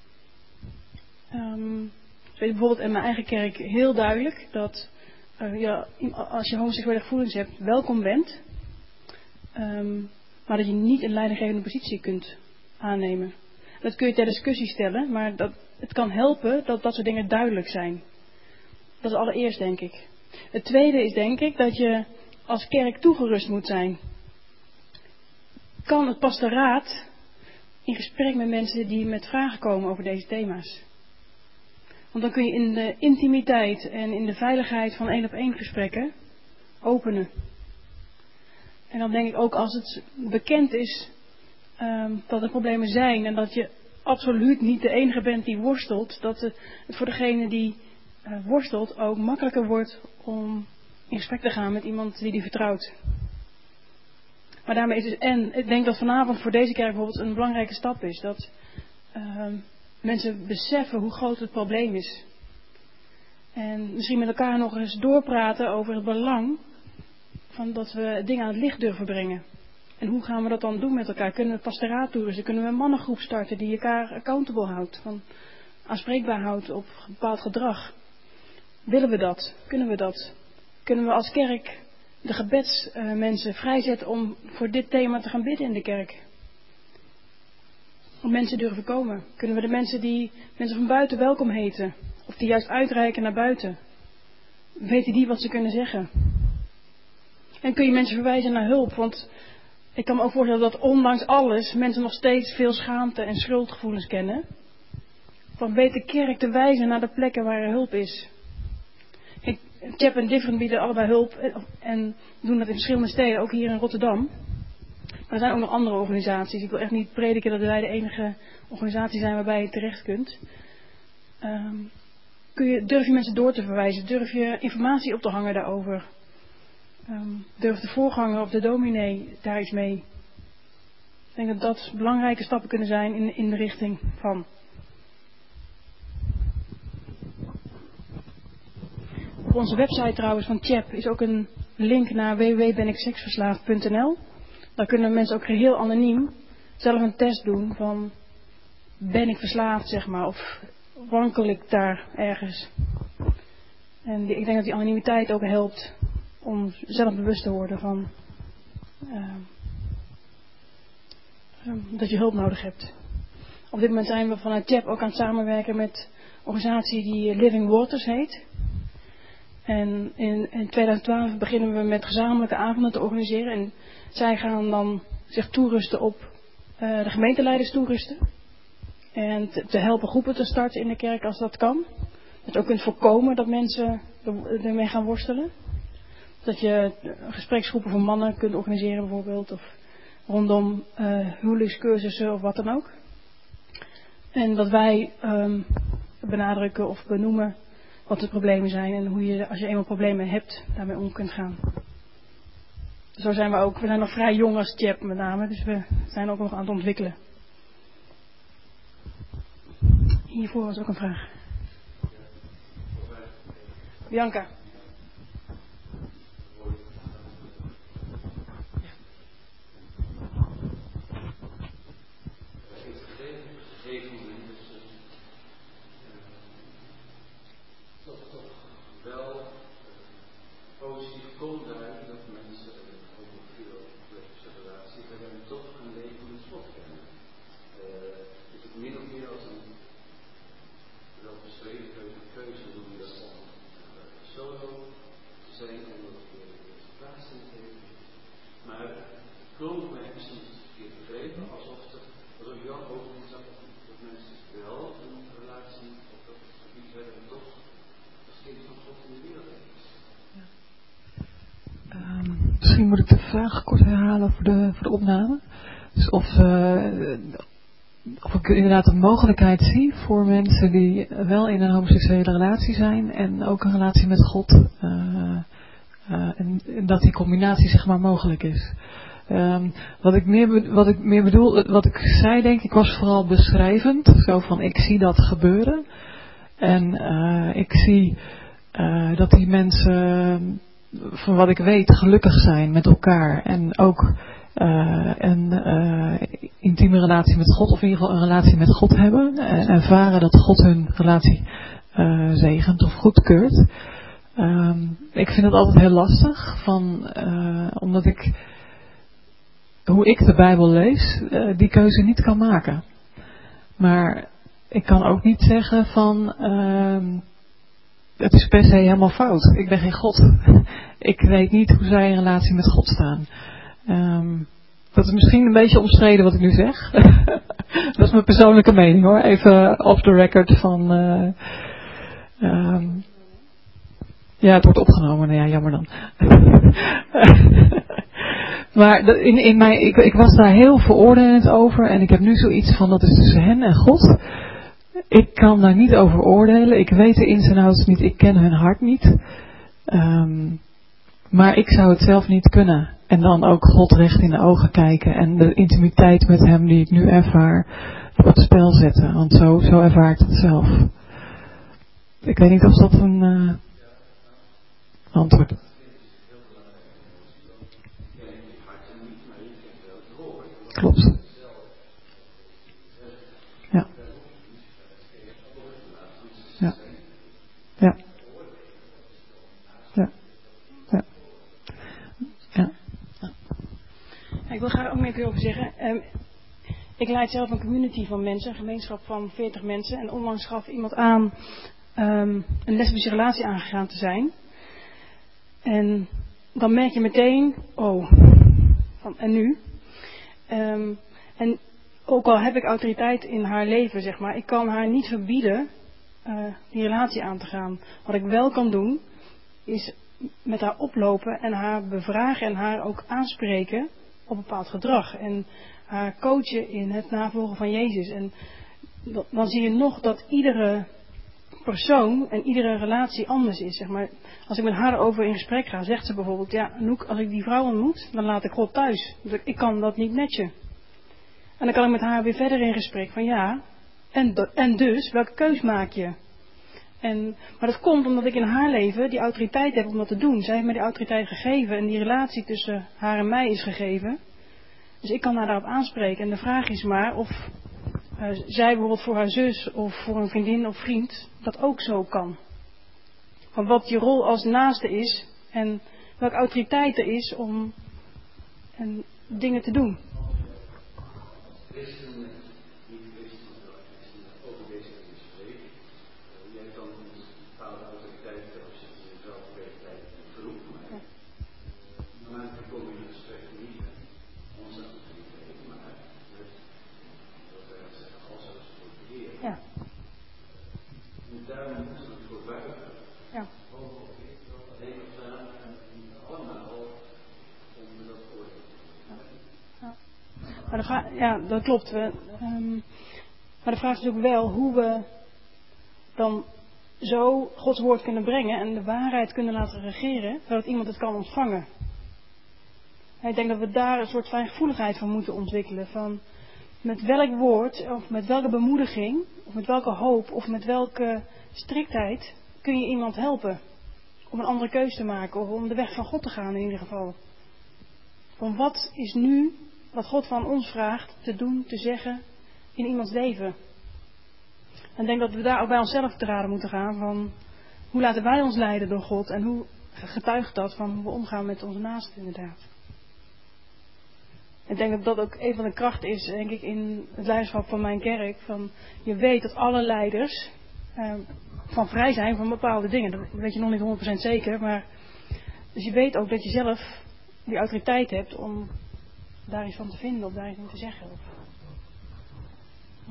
Um, ik weet bijvoorbeeld in mijn eigen kerk heel duidelijk dat uh, ja, als je homoseksuele gevoelens hebt, welkom bent. Um, maar dat je niet een leidinggevende positie kunt aannemen. Dat kun je ter discussie stellen, maar dat, het kan helpen dat dat soort dingen duidelijk zijn. Dat is allereerst, denk ik. Het tweede is, denk ik, dat je als kerk toegerust moet zijn. Kan het pastoraat in gesprek met mensen die met vragen komen over deze thema's. Want dan kun je in de intimiteit en in de veiligheid van één op één gesprekken openen. En dan denk ik ook als het bekend is um, dat er problemen zijn en dat je absoluut niet de enige bent die worstelt, dat het voor degene die uh, worstelt ook makkelijker wordt om in gesprek te gaan met iemand die die vertrouwt. Maar daarmee is het en, ik denk dat vanavond voor deze kerk bijvoorbeeld een belangrijke stap is. Dat uh, mensen beseffen hoe groot het probleem is. En misschien met elkaar nog eens doorpraten over het belang van dat we dingen aan het licht durven brengen. En hoe gaan we dat dan doen met elkaar? Kunnen we pastoraat toerusten? Kunnen we een mannengroep starten die elkaar accountable houdt? Van aanspreekbaar houdt op bepaald gedrag? Willen we dat? Kunnen we dat? Kunnen we als kerk de gebedsmensen uh, vrijzetten om voor dit thema te gaan bidden in de kerk? Om mensen durven komen. Kunnen we de mensen die mensen van buiten welkom heten? Of die juist uitreiken naar buiten? Weten die wat ze kunnen zeggen? En kun je mensen verwijzen naar hulp? Want ik kan me ook voorstellen dat ondanks alles mensen nog steeds veel schaamte en schuldgevoelens kennen. Van weet de kerk te wijzen naar de plekken waar er hulp is. Chap en Different bieden allebei hulp en doen dat in verschillende steden, ook hier in Rotterdam. Maar er zijn ook nog andere organisaties. Ik wil echt niet prediken dat wij de enige organisatie zijn waarbij je terecht kunt. Um, kun je, durf je mensen door te verwijzen? Durf je informatie op te hangen daarover? Um, durf de voorganger of de dominee daar iets mee? Ik denk dat dat belangrijke stappen kunnen zijn in, in de richting van. Op onze website trouwens van Chap is ook een link naar w w w punt ben ik seksverslaafd punt n l. Daar kunnen mensen ook geheel anoniem zelf een test doen van ben ik verslaafd, zeg maar, of wankel ik daar ergens. En die, ik denk dat die anonimiteit ook helpt om zelf bewust te worden van uh, uh, dat je hulp nodig hebt. Op dit moment zijn we vanuit Chap ook aan het samenwerken met een organisatie die Living Waters heet. En in, in twintig twaalf beginnen we met gezamenlijke avonden te organiseren. En zij gaan dan zich toerusten op uh, de gemeenteleiders toerusten. En te, te helpen groepen te starten in de kerk als dat kan. Dat je ook kunt voorkomen dat mensen ermee gaan worstelen. Dat je gespreksgroepen voor mannen kunt organiseren bijvoorbeeld. Of rondom uh, huwelijkscursussen of wat dan ook. En dat wij um, benadrukken of benoemen wat de problemen zijn en hoe je, als je eenmaal problemen hebt, daarmee om kunt gaan. Zo zijn we ook. We zijn nog vrij jong als Chap met name, dus we zijn ook nog aan het ontwikkelen. Hiervoor was ook een vraag. Bianca. Misschien moet ik de vraag kort herhalen voor de, voor de opname. Dus of, uh, of ik inderdaad een mogelijkheid zie voor mensen die wel in een homoseksuele relatie zijn en ook een relatie met God. Uh, uh, en, en dat die combinatie zeg maar mogelijk is. Um, wat, ik meer, wat ik meer bedoel, wat ik zei denk ik was vooral beschrijvend. Zo van ik zie dat gebeuren. En uh, ik zie uh, dat die mensen, van wat ik weet, gelukkig zijn met elkaar. En ook uh, een uh, intieme relatie met God, of in ieder geval een relatie met God hebben. En ervaren dat God hun relatie uh, zegent of goedkeurt. Um, ik vind het altijd heel lastig, van, uh, omdat ik, hoe ik de Bijbel lees, uh, die keuze niet kan maken. Maar ik kan ook niet zeggen van, uh, het is per se helemaal fout. Ik ben geen God. Ik weet niet hoe zij in relatie met God staan. Um, dat is misschien een beetje omstreden wat ik nu zeg. Dat is mijn persoonlijke mening hoor. Even off the record van... Uh, um, ja, het wordt opgenomen. Nou ja, jammer dan. Maar in, in mij, ik, ik was daar heel veroordelend over. En ik heb nu zoiets van, dat is tussen hen en God. Ik kan daar niet over oordelen. Ik weet de ins en outs niet. Ik ken hun hart niet. Um, maar ik zou het zelf niet kunnen. En dan ook God recht in de ogen kijken. En de intimiteit met hem die ik nu ervaar op het spel zetten. Want zo, zo ervaar ik het zelf. Ik weet niet of dat een uh, antwoord is. Klopt. Ja. Ja. Ja. Ja. Ja. Ja. Ik wil graag ook meer over zeggen. Um, ik leid zelf een community van mensen, een gemeenschap van veertig mensen. En onlangs gaf iemand aan um, een lesbische relatie aangegaan te zijn. En dan merk je meteen, oh, van, en nu? Um, en ook al heb ik autoriteit in haar leven, zeg maar, ik kan haar niet verbieden uh, die relatie aan te gaan. Wat ik wel kan doen, is met haar oplopen en haar bevragen en haar ook aanspreken op bepaald gedrag. En haar coachen in het navolgen van Jezus. En dan zie je nog dat iedere persoon en iedere relatie anders is. Zeg maar. Als ik met haar erover in gesprek ga, zegt ze bijvoorbeeld, ja, Anouk, als ik die vrouw ontmoet, dan laat ik God thuis. Dus ik kan dat niet matchen. En dan kan ik met haar weer verder in gesprek van ja, en, en dus, welke keus maak je? En, maar dat komt omdat ik in haar leven die autoriteit heb om dat te doen. Zij heeft me die autoriteit gegeven en die relatie tussen haar en mij is gegeven. Dus ik kan haar daarop aanspreken. En de vraag is maar of uh, zij bijvoorbeeld voor haar zus of voor een vriendin of vriend dat ook zo kan. Van wat je rol als naaste is en welke autoriteit er is om en dingen te doen. Ja. Daarom moeten we het voor buiten. Ja. Ja. Maar de vraag, ja, dat klopt. We, um, maar de vraag is ook wel hoe we dan zo Gods woord kunnen brengen en de waarheid kunnen laten regeren, zodat iemand het kan ontvangen. En ik denk dat we daar een soort fijngevoeligheid van moeten ontwikkelen. Van met welk woord, of met welke bemoediging, of met welke hoop, of met welke striktheid kun je iemand helpen. om een andere keuze te maken of om de weg van God te gaan in ieder geval. Van wat is nu wat God van ons vraagt te doen, te zeggen in iemands leven. En ik denk dat we daar ook bij onszelf te raden moeten gaan van hoe laten wij ons leiden door God en hoe getuigt dat van hoe we omgaan met onze naasten inderdaad. Ik denk dat dat ook een van de krachten is, denk ik, in het leiderschap van mijn kerk. Van, je weet dat alle leiders eh, van vrij zijn van bepaalde dingen. Dat weet je nog niet honderd procent zeker. Maar, dus je weet ook dat je zelf die autoriteit hebt om daar iets van te vinden of daar iets van te zeggen. Of, ja.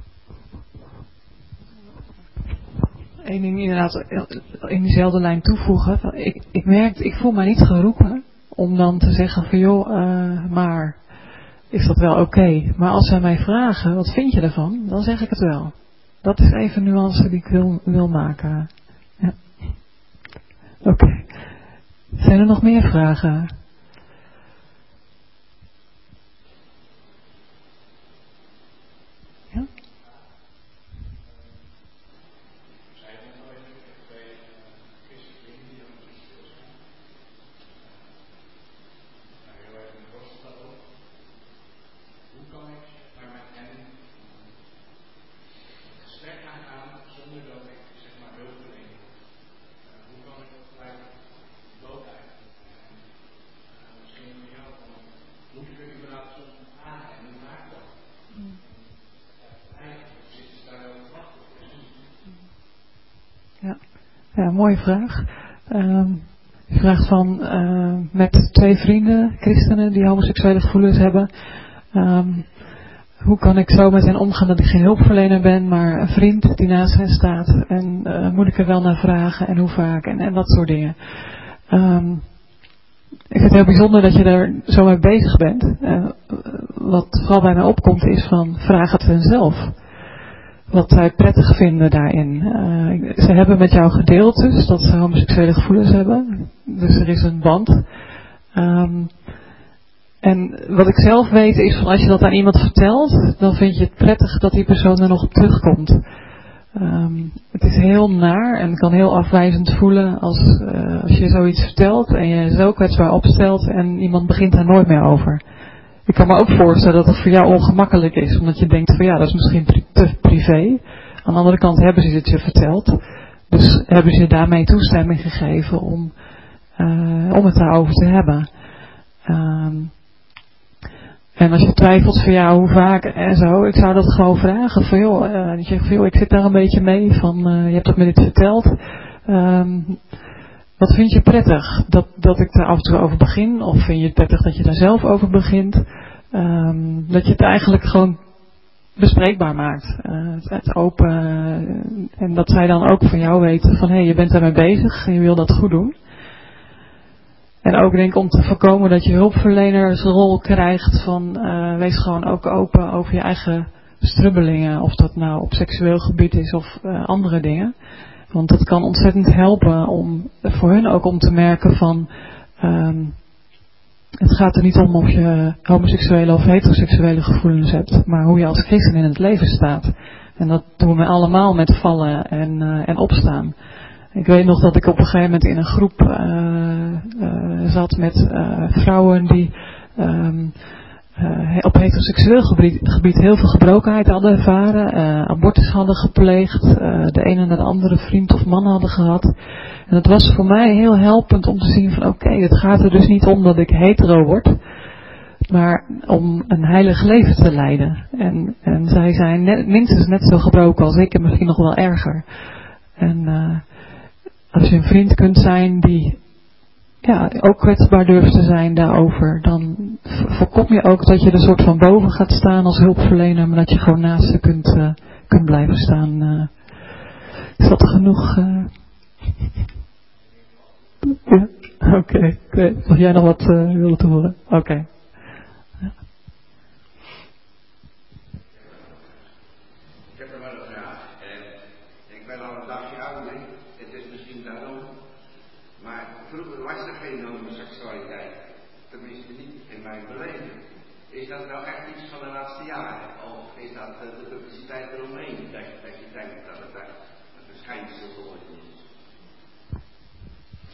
Eén ding inderdaad in diezelfde lijn toevoegen. Ik, ik merk, ik voel mij niet geroepen om dan te zeggen van joh, uh, maar is dat wel oké? Okay? Maar als zij mij vragen, wat vind je ervan? Dan zeg ik het wel. Dat is even een nuance die ik wil, wil maken. Ja. Oké. Okay. Zijn er nog meer vragen? Ja? Ja, ja, mooie vraag. Um, je vraagt van uh, met twee vrienden, christenen, die homoseksuele gevoelens hebben. Um, hoe kan ik zo met hen omgaan dat ik geen hulpverlener ben, maar een vriend die naast hen staat? En uh, moet ik er wel naar vragen en hoe vaak en, en dat soort dingen. Um, ik vind het heel bijzonder dat je daar zo mee bezig bent. Uh, wat vooral bij mij opkomt is van vraag het hen zelf. Wat zij prettig vinden daarin. Uh, ze hebben met jou gedeeld dus dat ze homoseksuele gevoelens hebben. Dus er is een band. Um, en wat ik zelf weet is van als je dat aan iemand vertelt, dan vind je het prettig dat die persoon er nog op terugkomt. Um, het is heel naar en kan heel afwijzend voelen als, uh, als je zoiets vertelt en je zo kwetsbaar opstelt en iemand begint daar nooit meer over. Ik kan me ook voorstellen dat het voor jou ongemakkelijk is, omdat je denkt van ja, dat is misschien pri- te privé. Aan de andere kant hebben ze het je verteld, dus hebben ze je daarmee toestemming gegeven om, uh, om het daarover te hebben. Um, en als je twijfelt van ja, hoe vaak en zo, ik zou dat gewoon vragen van joh, uh, je zegt van joh, ik zit daar een beetje mee van, uh, je hebt dat me dit verteld. Um, Wat vind je prettig? Dat, dat ik daar af en toe over begin? Of vind je het prettig dat je daar zelf over begint? Um, dat je het eigenlijk gewoon bespreekbaar maakt. Uh, het, het open. Uh, en dat zij dan ook van jou weten van hé, hey, je bent daarmee bezig en je wil dat goed doen. En ook denk ik om te voorkomen dat je hulpverlenersrol krijgt van uh, wees gewoon ook open over je eigen strubbelingen. Of dat nou op seksueel gebied is of uh, andere dingen. Want dat kan ontzettend helpen om voor hun ook om te merken van um, het gaat er niet om of je homoseksuele of heteroseksuele gevoelens hebt, maar hoe je als christen in het leven staat. En dat doen we allemaal met vallen en, uh, en opstaan. Ik weet nog dat ik op een gegeven moment in een groep uh, uh, zat met uh, vrouwen die um, uh, op heteroseksueel gebied, gebied heel veel gebrokenheid hadden ervaren, uh, abortus hadden gepleegd, uh, de ene naar de andere vriend of man hadden gehad. En het was voor mij heel helpend om te zien van oké, okay, het gaat er dus niet om dat ik hetero word, maar om een heilig leven te leiden. En, en zij zijn net, minstens net zo gebroken als ik en misschien nog wel erger. En uh, als je een vriend kunt zijn die ja, ook kwetsbaar durft te zijn daarover, dan voorkom je ook dat je er soort van boven gaat staan als hulpverlener, maar dat je gewoon naast ze kunt, uh, kunt blijven staan. Uh, is dat genoeg? Uh... Ja, oké. Okay. Okay. Mag jij nog wat uh, willen toevoegen? Oké. Okay. Ja. Ik heb er wel een vraag. Uh, ik ben al een dagje ouder. Het is misschien daarom. Maar vroeger was er geen homoseksualiteit. Tenminste niet in mijn beleving. Is dat nou echt iets van de laatste jaren? Of is dat uh, de publiciteit eromheen? Dat, dat je denkt dat het echt een verschijnsel geworden is?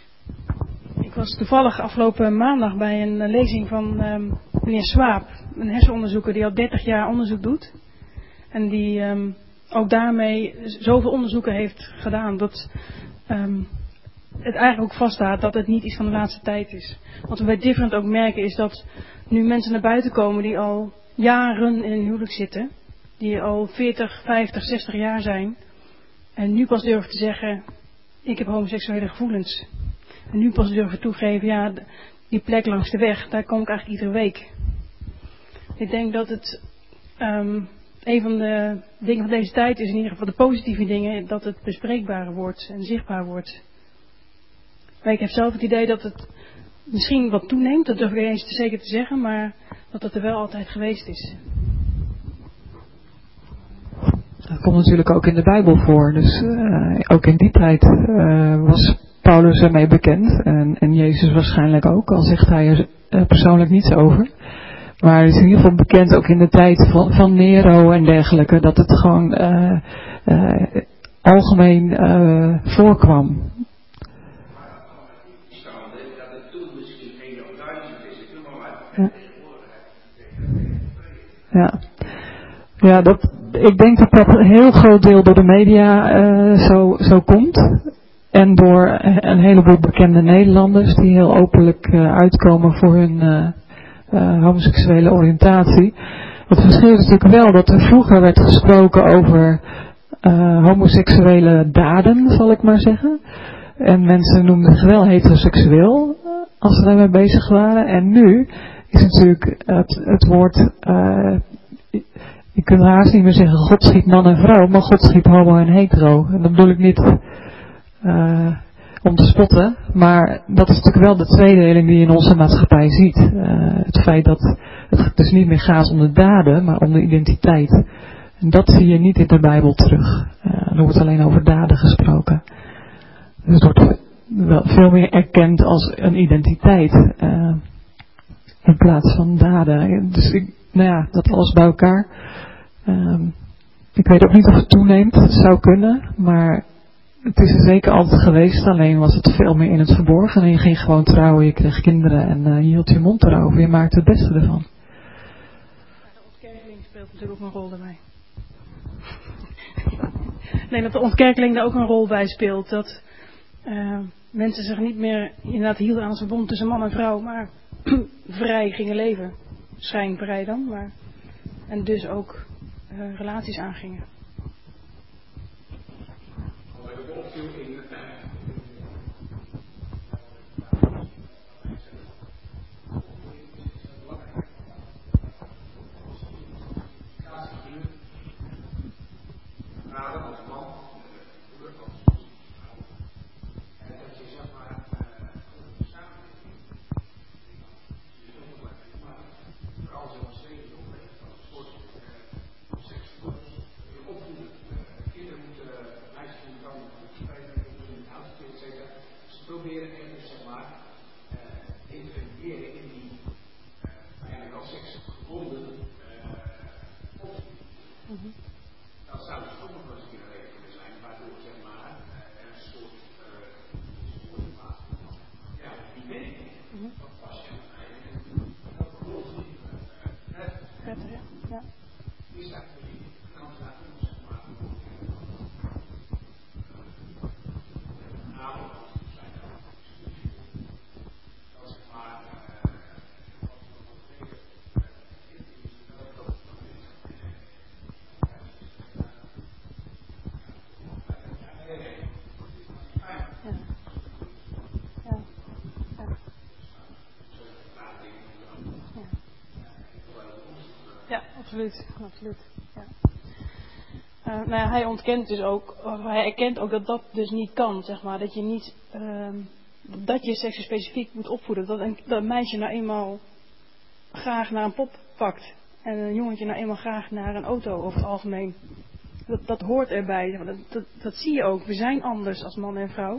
was toevallig afgelopen maandag bij een uh, lezing van um, meneer Swaap, een hersenonderzoeker die al dertig jaar onderzoek doet. En die um, ook daarmee zoveel onderzoeken heeft gedaan dat um, het eigenlijk ook vaststaat dat het niet iets van de laatste tijd is. Wat we bij Different ook merken is dat nu mensen naar buiten komen die al jaren in een huwelijk zitten, die al veertig, vijftig, zestig jaar zijn en nu pas durven te zeggen, ik heb homoseksuele gevoelens. En nu pas durven toegeven, ja, die plek langs de weg, daar kom ik eigenlijk iedere week. Ik denk dat het um, een van de dingen van deze tijd is, in ieder geval de positieve dingen, dat het bespreekbaar wordt en zichtbaar wordt. Maar ik heb zelf het idee dat het misschien wat toeneemt, dat durf ik eens te zeker te zeggen, maar dat het er wel altijd geweest is. Dat komt natuurlijk ook in de Bijbel voor. Dus uh, ook in die tijd uh, was Paulus ermee bekend. En, en Jezus waarschijnlijk ook, al zegt hij er uh, persoonlijk niets over. Maar het is in ieder geval bekend ook in de tijd van, van Nero en dergelijke. Dat het gewoon uh, uh, algemeen uh, voorkwam. Ja. Ja. Ja, dat, ik denk dat dat een heel groot deel door de media uh, zo, zo komt. En door een heleboel bekende Nederlanders die heel openlijk uh, uitkomen voor hun uh, uh, homoseksuele oriëntatie. Het verschil is natuurlijk wel dat er vroeger werd gesproken over uh, homoseksuele daden, zal ik maar zeggen. En mensen noemden zich wel heteroseksueel als ze daarmee bezig waren. En nu is natuurlijk het, het woord... Uh, Je kunt haast niet meer zeggen, God schiep man en vrouw, maar God schiep homo en hetero. En dat bedoel ik niet uh, om te spotten, maar dat is natuurlijk wel de tweedeling die je in onze maatschappij ziet. Uh, het feit dat het dus niet meer gaat om de daden, maar om de identiteit. En dat zie je niet in de Bijbel terug. Uh, er wordt alleen over daden gesproken. Dus het wordt wel veel meer erkend als een identiteit, uh, in plaats van daden. Dus ik, nou ja, dat alles bij elkaar. Um, ik weet ook niet of het toeneemt, het zou kunnen, maar het is er zeker altijd geweest, alleen was het veel meer in het verborgen en je ging gewoon trouwen, je kreeg kinderen en uh, je hield je mond erover, je maakte het beste ervan. De ontkerkeling speelt natuurlijk ook een rol daarbij. Ik denk dat de ontkerkeling daar ook een rol bij speelt, dat uh, mensen zich niet meer inderdaad hielden aan het verbond tussen man en vrouw, maar vrij gingen leven. Schijnvrij dan, maar en dus ook uh, relaties aangingen. Absoluut, absoluut. Ja. Uh, nou ja, hij ontkent dus ook, of hij erkent ook dat dat dus niet kan, zeg maar. Dat je niet, uh, dat je seksueel moet opvoeden. Dat een, dat een meisje nou eenmaal graag naar een pop pakt. En een jongetje nou eenmaal graag naar een auto over het algemeen. Dat, dat hoort erbij. Dat, dat, dat zie je ook. We zijn anders als man en vrouw.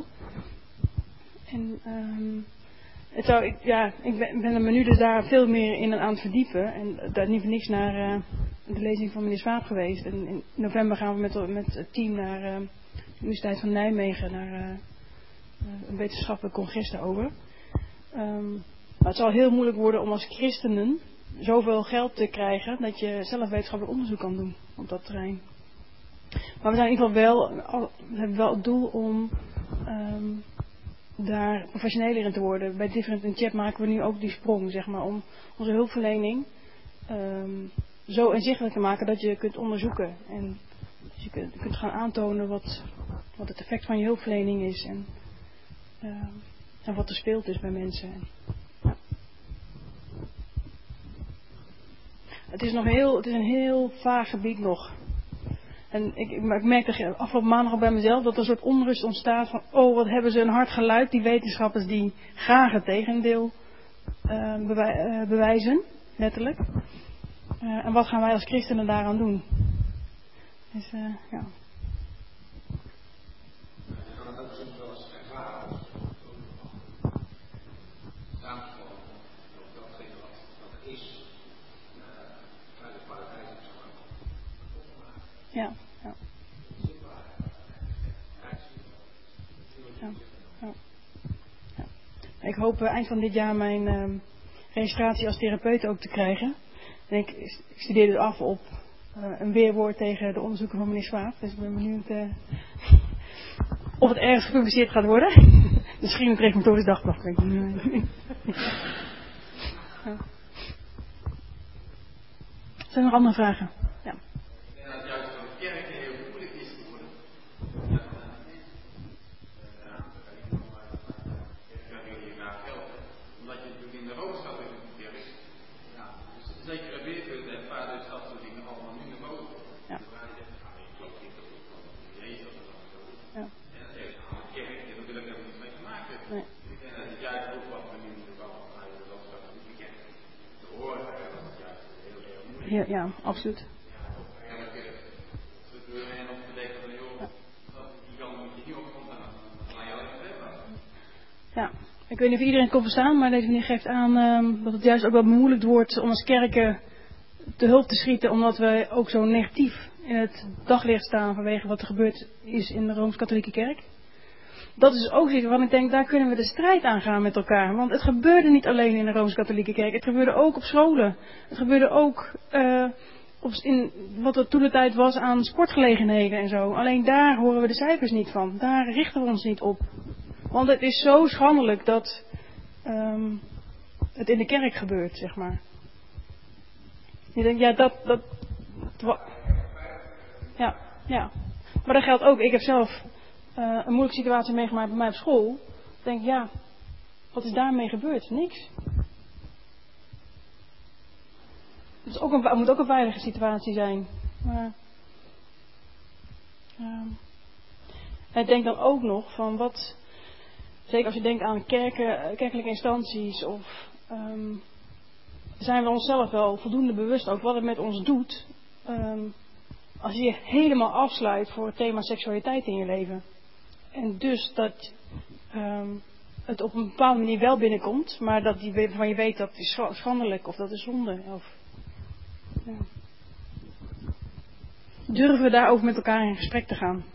En um, het zou, ik, ja, ik ben, ben er me nu dus daar veel meer in aan het verdiepen. En daar niet voor niks naar uh, de lezing van meneer Swaap geweest. En in november gaan we met, met het team naar uh, de Universiteit van Nijmegen. Naar uh, een wetenschappelijk congres daarover. Um, maar het zal heel moeilijk worden om als christenen zoveel geld te krijgen dat je zelf wetenschappelijk onderzoek kan doen op dat terrein. Maar we zijn in ieder geval wel, we hebben wel het doel om um, daar professioneler in te worden. Bij Different in Chat maken we nu ook die sprong, zeg maar, om onze hulpverlening um, zo inzichtelijk te maken dat je kunt onderzoeken. En dus je kunt, je kunt gaan aantonen wat, wat het effect van je hulpverlening is en, uh, en wat er speelt dus bij mensen. Ja. Het is nog heel, het is een heel vaag gebied nog. En ik, ik merkte afgelopen maandag al bij mezelf dat er een soort onrust ontstaat van, oh, wat hebben ze een hard geluid, die wetenschappers die graag het tegendeel uh, bewij, uh, bewijzen, letterlijk. Uh, en wat gaan wij als christenen daaraan doen? Dus, uh, ja. Je kan het ook soms wel eens ervaren als samengevallen op datgene wat, wat er is, naar de kwaliteit of zo. Ja, ja. Ja, ja. Ja. Ik hoop uh, eind van dit jaar mijn uh, registratie als therapeut ook te krijgen. En ik, ik studeerde het af op uh, een weerwoord tegen de onderzoeken van meneer Swaap. Dus ik ben benieuwd uh, of het ergens gepubliceerd gaat worden. Misschien een reformatorisch dagblad. Ja. Zijn er nog andere vragen? Ja. Zeker weerpunten en vader is dat soort dingen allemaal nu naar boven. Ja. Ik geloof niet dat het dan zo is of dat zo is. Ja. En dat heeft de kerk en daar wil ik helemaal niets mee te maken. Nee. Ik denk dat het juist ook wat we nu moeten bouwen aan de landschap van de kerk. Te horen dat het juist heel erg moeilijk is. Ja, ja, absoluut. Ja, ook elke structuur en op te denken van joh, die kan er niet opkomt en dan ga je alleen maar hebben. Ja. Ik weet niet of iedereen kon verstaan, maar deze meneer geeft aan um, dat het juist ook wel bemoeilijkt wordt om als kerken te hulp te schieten, omdat we ook zo negatief in het daglicht staan vanwege wat er gebeurd is in de Rooms-Katholieke Kerk. Dat is ook iets waarvan ik denk, daar kunnen we de strijd aangaan met elkaar. Want het gebeurde niet alleen in de Rooms-Katholieke Kerk, het gebeurde ook op scholen. Het gebeurde ook uh, op, in wat er toen de tijd was aan sportgelegenheden en zo. Alleen daar horen we de cijfers niet van, daar richten we ons niet op. Want het is zo schandelijk dat um, het in de kerk gebeurt, zeg maar. Je denkt, ja, dat... dat ja, ja. Maar dat geldt ook. Ik heb zelf uh, een moeilijke situatie meegemaakt bij mij op school. Ik denk, ja, wat is daarmee gebeurd? Niks. Het is ook een, het moet ook een veilige situatie zijn. Maar... Um, ik denk dan ook nog van wat... Zeker als je denkt aan kerken, kerkelijke instanties, of um, zijn we onszelf wel voldoende bewust ook wat het met ons doet, um, als je je helemaal afsluit voor het thema seksualiteit in je leven. En dus dat um, het op een bepaalde manier wel binnenkomt, maar dat die waarvan je weet dat is schandelijk of dat is zonde. Of, ja. Durven we daarover met elkaar in gesprek te gaan?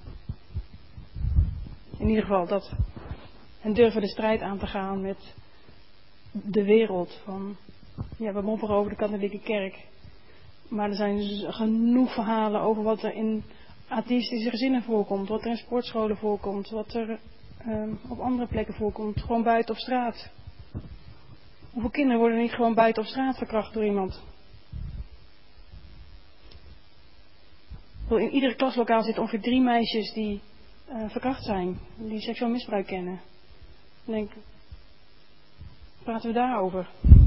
In ieder geval dat. En durven de strijd aan te gaan met de wereld. Van, ja, we mopperen over de katholieke kerk. Maar er zijn genoeg verhalen over wat er in atheïstische gezinnen voorkomt. Wat er in sportscholen voorkomt. Wat er um, op andere plekken voorkomt. Gewoon buiten op straat. Hoeveel kinderen worden niet gewoon buiten op straat verkracht door iemand? In iedere klaslokaal zitten ongeveer drie meisjes die uh, verkracht zijn. Die seksueel misbruik kennen. Ik denk, praten we daarover?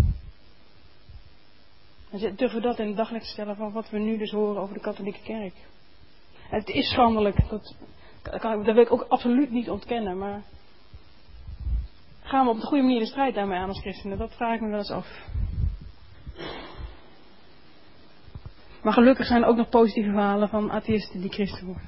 En durven we dat in het daglicht te stellen van wat we nu dus horen over de katholieke kerk? En het is schandelijk, dat, dat, kan, dat wil ik ook absoluut niet ontkennen, maar gaan we op de goede manier de strijd daarmee aan als christenen? Dat vraag ik me wel eens af. Maar gelukkig zijn er ook nog positieve verhalen van atheïsten die christen worden.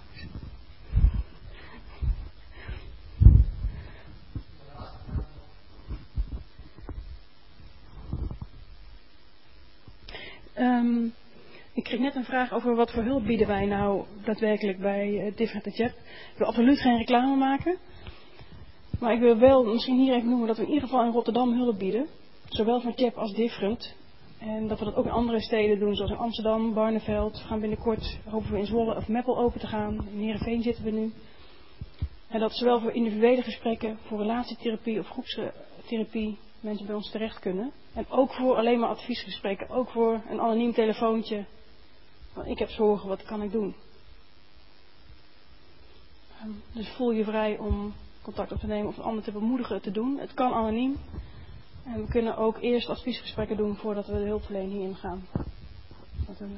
Um, ik kreeg net een vraag over wat voor hulp bieden wij nou daadwerkelijk bij uh, Different in Chat. Ik wil absoluut geen reclame maken. Maar ik wil wel misschien hier even noemen dat we in ieder geval in Rotterdam hulp bieden. Zowel voor Tjep als Different. En dat we dat ook in andere steden doen, zoals in Amsterdam, Barneveld. We gaan binnenkort, hopen we in Zwolle of Meppel open te gaan. In Heerenveen zitten we nu. En dat zowel voor individuele gesprekken, voor relatietherapie of groepstherapie mensen bij ons terecht kunnen. En ook voor alleen maar adviesgesprekken. Ook voor een anoniem telefoontje. Want ik heb zorgen, wat kan ik doen? Dus voel je vrij om contact op te nemen of een ander te bemoedigen te doen. Het kan anoniem. En we kunnen ook eerst adviesgesprekken doen voordat we de hulpverlening ingaan. Natuurlijk.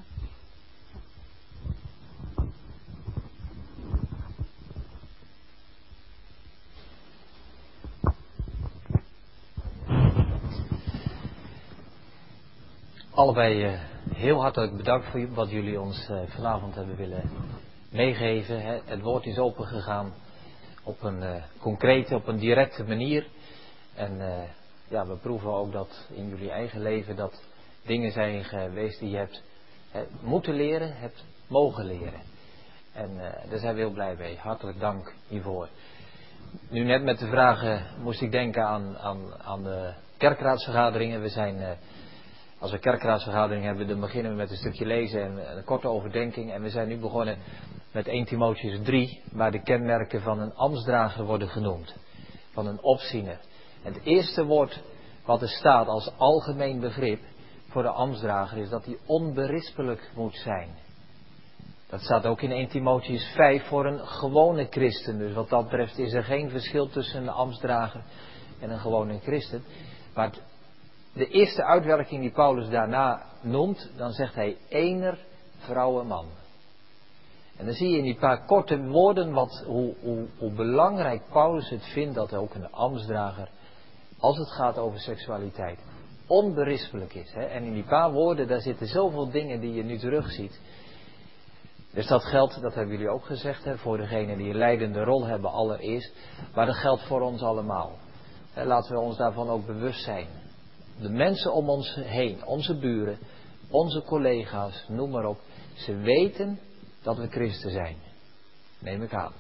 Allebei uh, heel hartelijk bedankt voor wat jullie ons uh, vanavond hebben willen meegeven. Hè. Het woord is opengegaan op een uh, concrete, op een directe manier. En uh, ja, we proeven ook dat in jullie eigen leven dat dingen zijn geweest die je hebt hè, moeten leren, hebt mogen leren. En uh, daar zijn we heel blij mee. Hartelijk dank hiervoor. Nu net met de vragen moest ik denken aan, aan, aan de kerkraadsvergaderingen. We zijn... Uh, Als we kerkraadsvergadering hebben, dan beginnen we met een stukje lezen en een korte overdenking. En we zijn nu begonnen met eerste Timotheüs drie, waar de kenmerken van een ambtsdrager worden genoemd. Van een opziener. En het eerste woord wat er staat als algemeen begrip voor de ambtsdrager is dat hij onberispelijk moet zijn. Dat staat ook in eerste Timotheüs vijf voor een gewone christen. Dus wat dat betreft is er geen verschil tussen een ambtsdrager en een gewone christen. Maar de eerste uitwerking die Paulus daarna noemt, dan zegt hij ener vrouwenman. En dan zie je in die paar korte woorden wat, hoe, hoe, hoe belangrijk Paulus het vindt dat ook een ambtsdrager, als het gaat over seksualiteit, onberispelijk is. Hè? En in die paar woorden, daar zitten zoveel dingen die je nu terugziet. Dus dat geldt, dat hebben jullie ook gezegd, hè, voor degenen die een leidende rol hebben allereerst. Maar dat geldt voor ons allemaal. Hè, laten we ons daarvan ook bewust zijn. De mensen om ons heen, onze buren, onze collega's, noem maar op. Ze weten dat we christen zijn. Neem ik aan.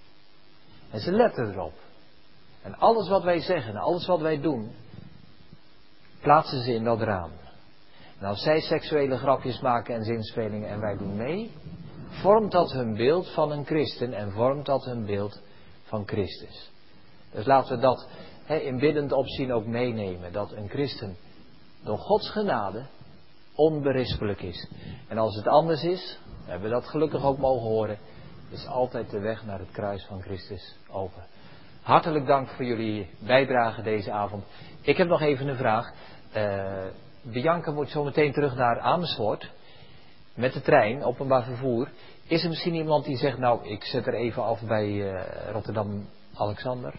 En ze letten erop. En alles wat wij zeggen, alles wat wij doen, plaatsen ze in dat raam. En als zij seksuele grapjes maken en zinspelingen en wij doen mee, vormt dat hun beeld van een christen en vormt dat hun beeld van Christus. Dus laten we dat he, in biddend opzien ook meenemen. Dat een christen door Gods genade onberispelijk is. En als het anders is, we hebben dat gelukkig ook mogen horen, is altijd de weg naar het kruis van Christus open. Hartelijk dank voor jullie bijdrage deze avond. Ik heb nog even een vraag. Uh, Bianca moet zo meteen terug naar Amersfoort. Met de trein, openbaar vervoer. Is er misschien iemand die zegt, nou ik zet er even af bij uh, Rotterdam Alexander?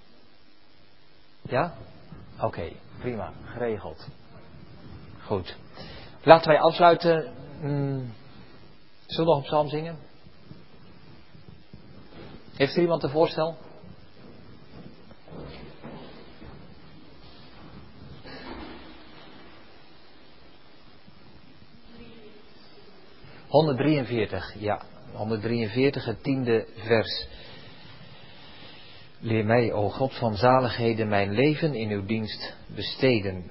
Ja? Oké, okay, prima, geregeld. Goed. Laten wij afsluiten. Hmm. Zullen we nog een psalm zingen? Heeft er iemand een voorstel? honderddrieënveertig, ja. honderddrieënveertig, het tiende vers. Leer mij, o God van zaligheden, mijn leven in uw dienst besteden.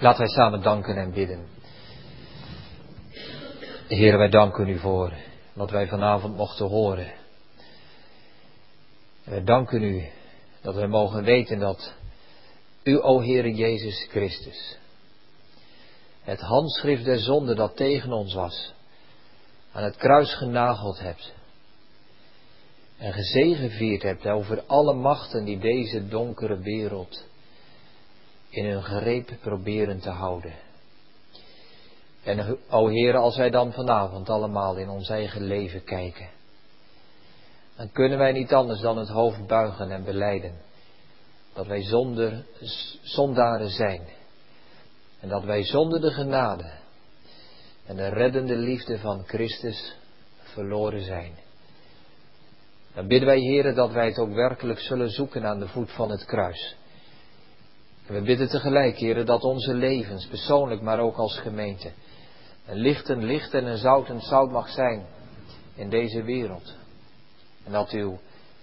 Laten wij samen danken en bidden. Heer, wij danken u voor wat wij vanavond mochten horen. En wij danken u dat wij mogen weten dat u, o Heere Jezus Christus, het handschrift der zonde dat tegen ons was, aan het kruis genageld hebt. En gezegevierd hebt over alle machten die deze donkere wereld in hun greep proberen te houden. En o Heere, als wij dan vanavond allemaal in ons eigen leven kijken, dan kunnen wij niet anders dan het hoofd buigen en belijden dat wij zonder, zondaren zijn. En dat wij zonder de genade en de reddende liefde van Christus verloren zijn. Dan bidden wij, Heere, dat wij het ook werkelijk zullen zoeken aan de voet van het kruis. En we bidden tegelijk, Heere, dat onze levens, persoonlijk maar ook als gemeente, een lichtend licht en een zoutend zout mag zijn in deze wereld. En dat uw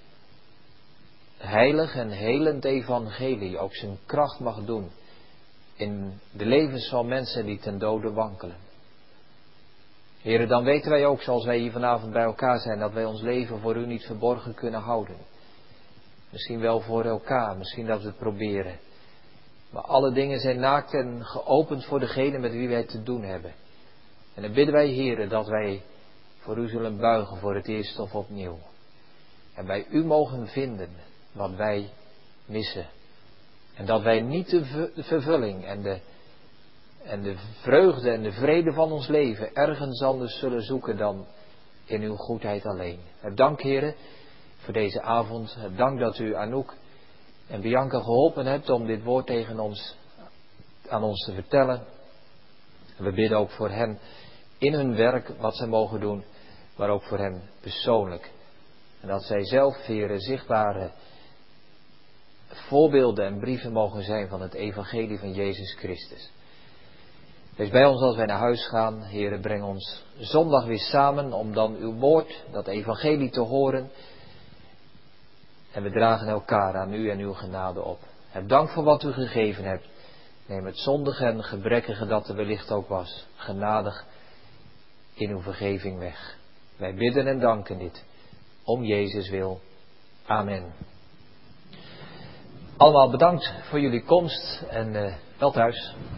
heilig en helend evangelie ook zijn kracht mag doen in de levens van mensen die ten dode wankelen. Heere, dan weten wij ook, zoals wij hier vanavond bij elkaar zijn, dat wij ons leven voor u niet verborgen kunnen houden. Misschien wel voor elkaar, misschien dat we het proberen. Maar alle dingen zijn naakt en geopend voor degene met wie wij te doen hebben. En dan bidden wij, Heere, dat wij voor u zullen buigen voor het eerst of opnieuw. En bij u mogen vinden wat wij missen. En dat wij niet de vervulling en de, en de vreugde en de vrede van ons leven ergens anders zullen zoeken dan in uw goedheid alleen. Het dank, Heere, voor deze avond. Het dank dat u Anouk en Bianca geholpen hebt om dit woord tegen ons, aan ons te vertellen. En we bidden ook voor hen in hun werk wat zij mogen doen, maar ook voor hen persoonlijk. En dat zij zelf, Heere, zichtbare voorbeelden en brieven mogen zijn van het evangelie van Jezus Christus. Wees bij ons als wij naar huis gaan. Heere, breng ons zondag weer samen om dan uw woord, dat evangelie te horen. En we dragen elkaar aan u en uw genade op. Heb dank voor wat u gegeven hebt. Neem het zondige en gebrekkige dat er wellicht ook was, genadig in uw vergeving weg. Wij bidden en danken dit. Om Jezus wil. Amen. Allemaal bedankt voor jullie komst en uh, wel thuis.